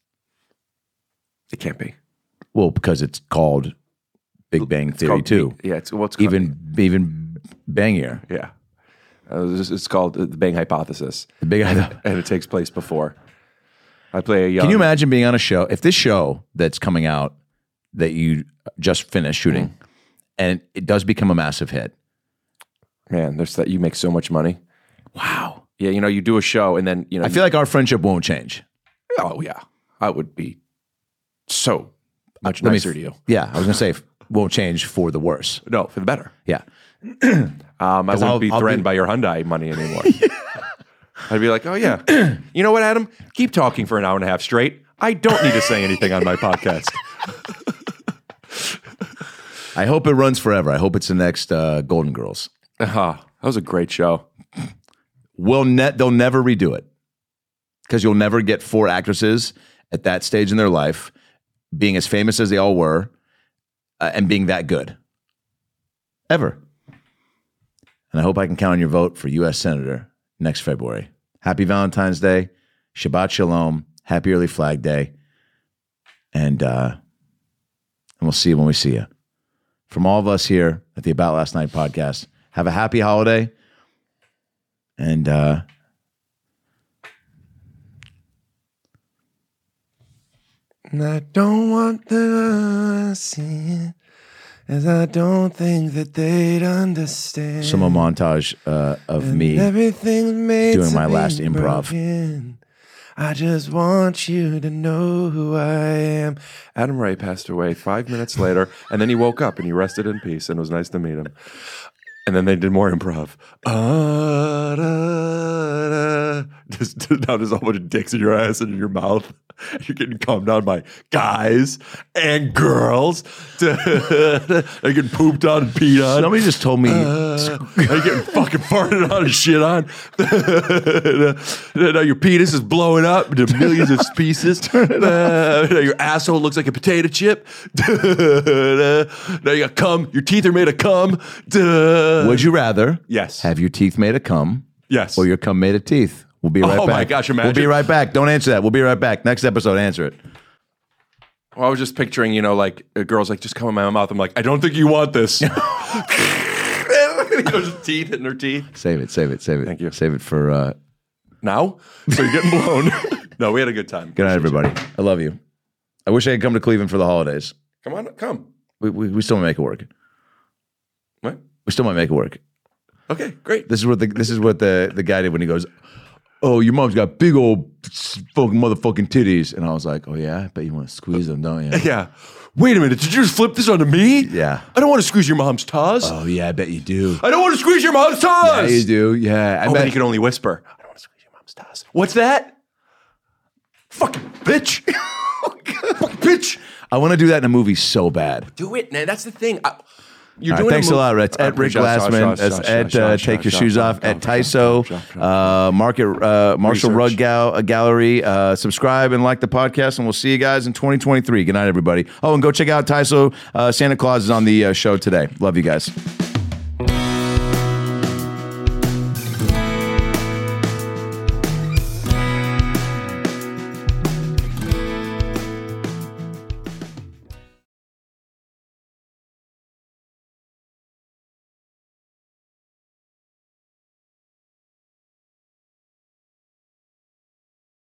It can't be. Well, because it's called Big Bang It's Theory called- too. Yeah, it's, well, it's called, Even even bangier. yeah. Uh, it's, it's called the Bang Hypothesis. The big. And it takes place before. I play a young... Can you imagine being on a show? If this show that's coming out that you just finished shooting, Mm-hmm. and it does become a massive hit, Man, there's that you make so much money. Wow. Yeah, you know, you do a show and then, you know. I feel like our friendship won't change. Oh, yeah. I would be so much Let me- nicer to you. Yeah, I was going to say, won't change for the worse. No, for the better. Yeah. Um, I wouldn't I'll- be I'll threatened be- by your Hyundai money anymore. I'd be like, oh, yeah. You know what, Adam? Keep talking for an hour and a half straight. I don't need to say anything on my podcast. I hope it runs forever. I hope it's the next uh, Golden Girls. Uh-huh. That was a great show. Will ne- they'll never redo it because you'll never get four actresses at that stage in their life being as famous as they all were uh, and being that good. Ever. And I hope I can count on your vote for U S Senator next February. Happy Valentine's Day. Shabbat Shalom. Happy Early Flag Day. And, uh, and we'll see you when we see you. From all of us here at the About Last Night podcast, have a happy holiday. And uh, And I don't want them to see it, as I don't think that they'd understand. some a montage uh, of And me everything's made doing to my be last improv. broken. I just want you to know who I am. Adam Ray passed away five minutes later, and then he woke up and he rested in peace, and it was nice to meet him. And then they did more improv. Ah, da, da. Just now there's a whole bunch of dicks in your ass and in your mouth. You're getting calmed down by guys and girls. They're getting pooped on and peed on. Somebody just told me Uh, are you getting fucking farted on and shit on? Now your penis is blowing up into millions of pieces. Uh, now your asshole looks like a potato chip. Now you got cum. Your teeth are made of cum. would you rather Yes. have your teeth made of cum Yes. or your cum made of teeth? We'll be right Oh back. my gosh, We'll imagine. be right back. Don't answer that. We'll be right back. Next episode, answer it. Well, I was just picturing, you know, like a girl's like, just come in my mouth. I'm like, I don't think you want this. It goes teeth hitting her teeth. Save it, save it, save it. Thank you. Save it for uh Now? So you're getting blown. No, we had a good time. good night, everybody. I love you. I wish I could come to Cleveland for the holidays. Come on, come. We we, we still might make it work. What? We still might make it work. Okay, great. This is what the this is what the, the guy did when he goes, oh, your mom's got big old fucking motherfucking titties. And I was like, oh, yeah? I bet you want to squeeze them, don't you? Yeah. Wait a minute. Did you just flip this onto me? Yeah. I don't want to squeeze your mom's toes. Oh, yeah, I bet you do. I don't want to squeeze your mom's toes. Yeah, you do. Yeah. I Oh, but bet he can only whisper. I don't want to squeeze your mom's toes. What's that? Fucking bitch. Fucking bitch. I want to do that in a movie so bad. Do it, man. That's the thing. I, you're All right, doing thanks a, mo- lot, Rich. I At Rick appreciate it. Glassman, Shush, as shush, at shush, uh, shush, Take Your shush, Shoes shush, Off, shush, at shush, Tyso, shush, shush, shush. uh, Market uh, Marshall Research. Rug Gal- Gallery. Uh, subscribe and like the podcast, and we'll see you guys in twenty twenty-three. Good night, everybody. Oh, and go check out Tyso. Uh, Santa Claus is on the uh, show today. Love you guys.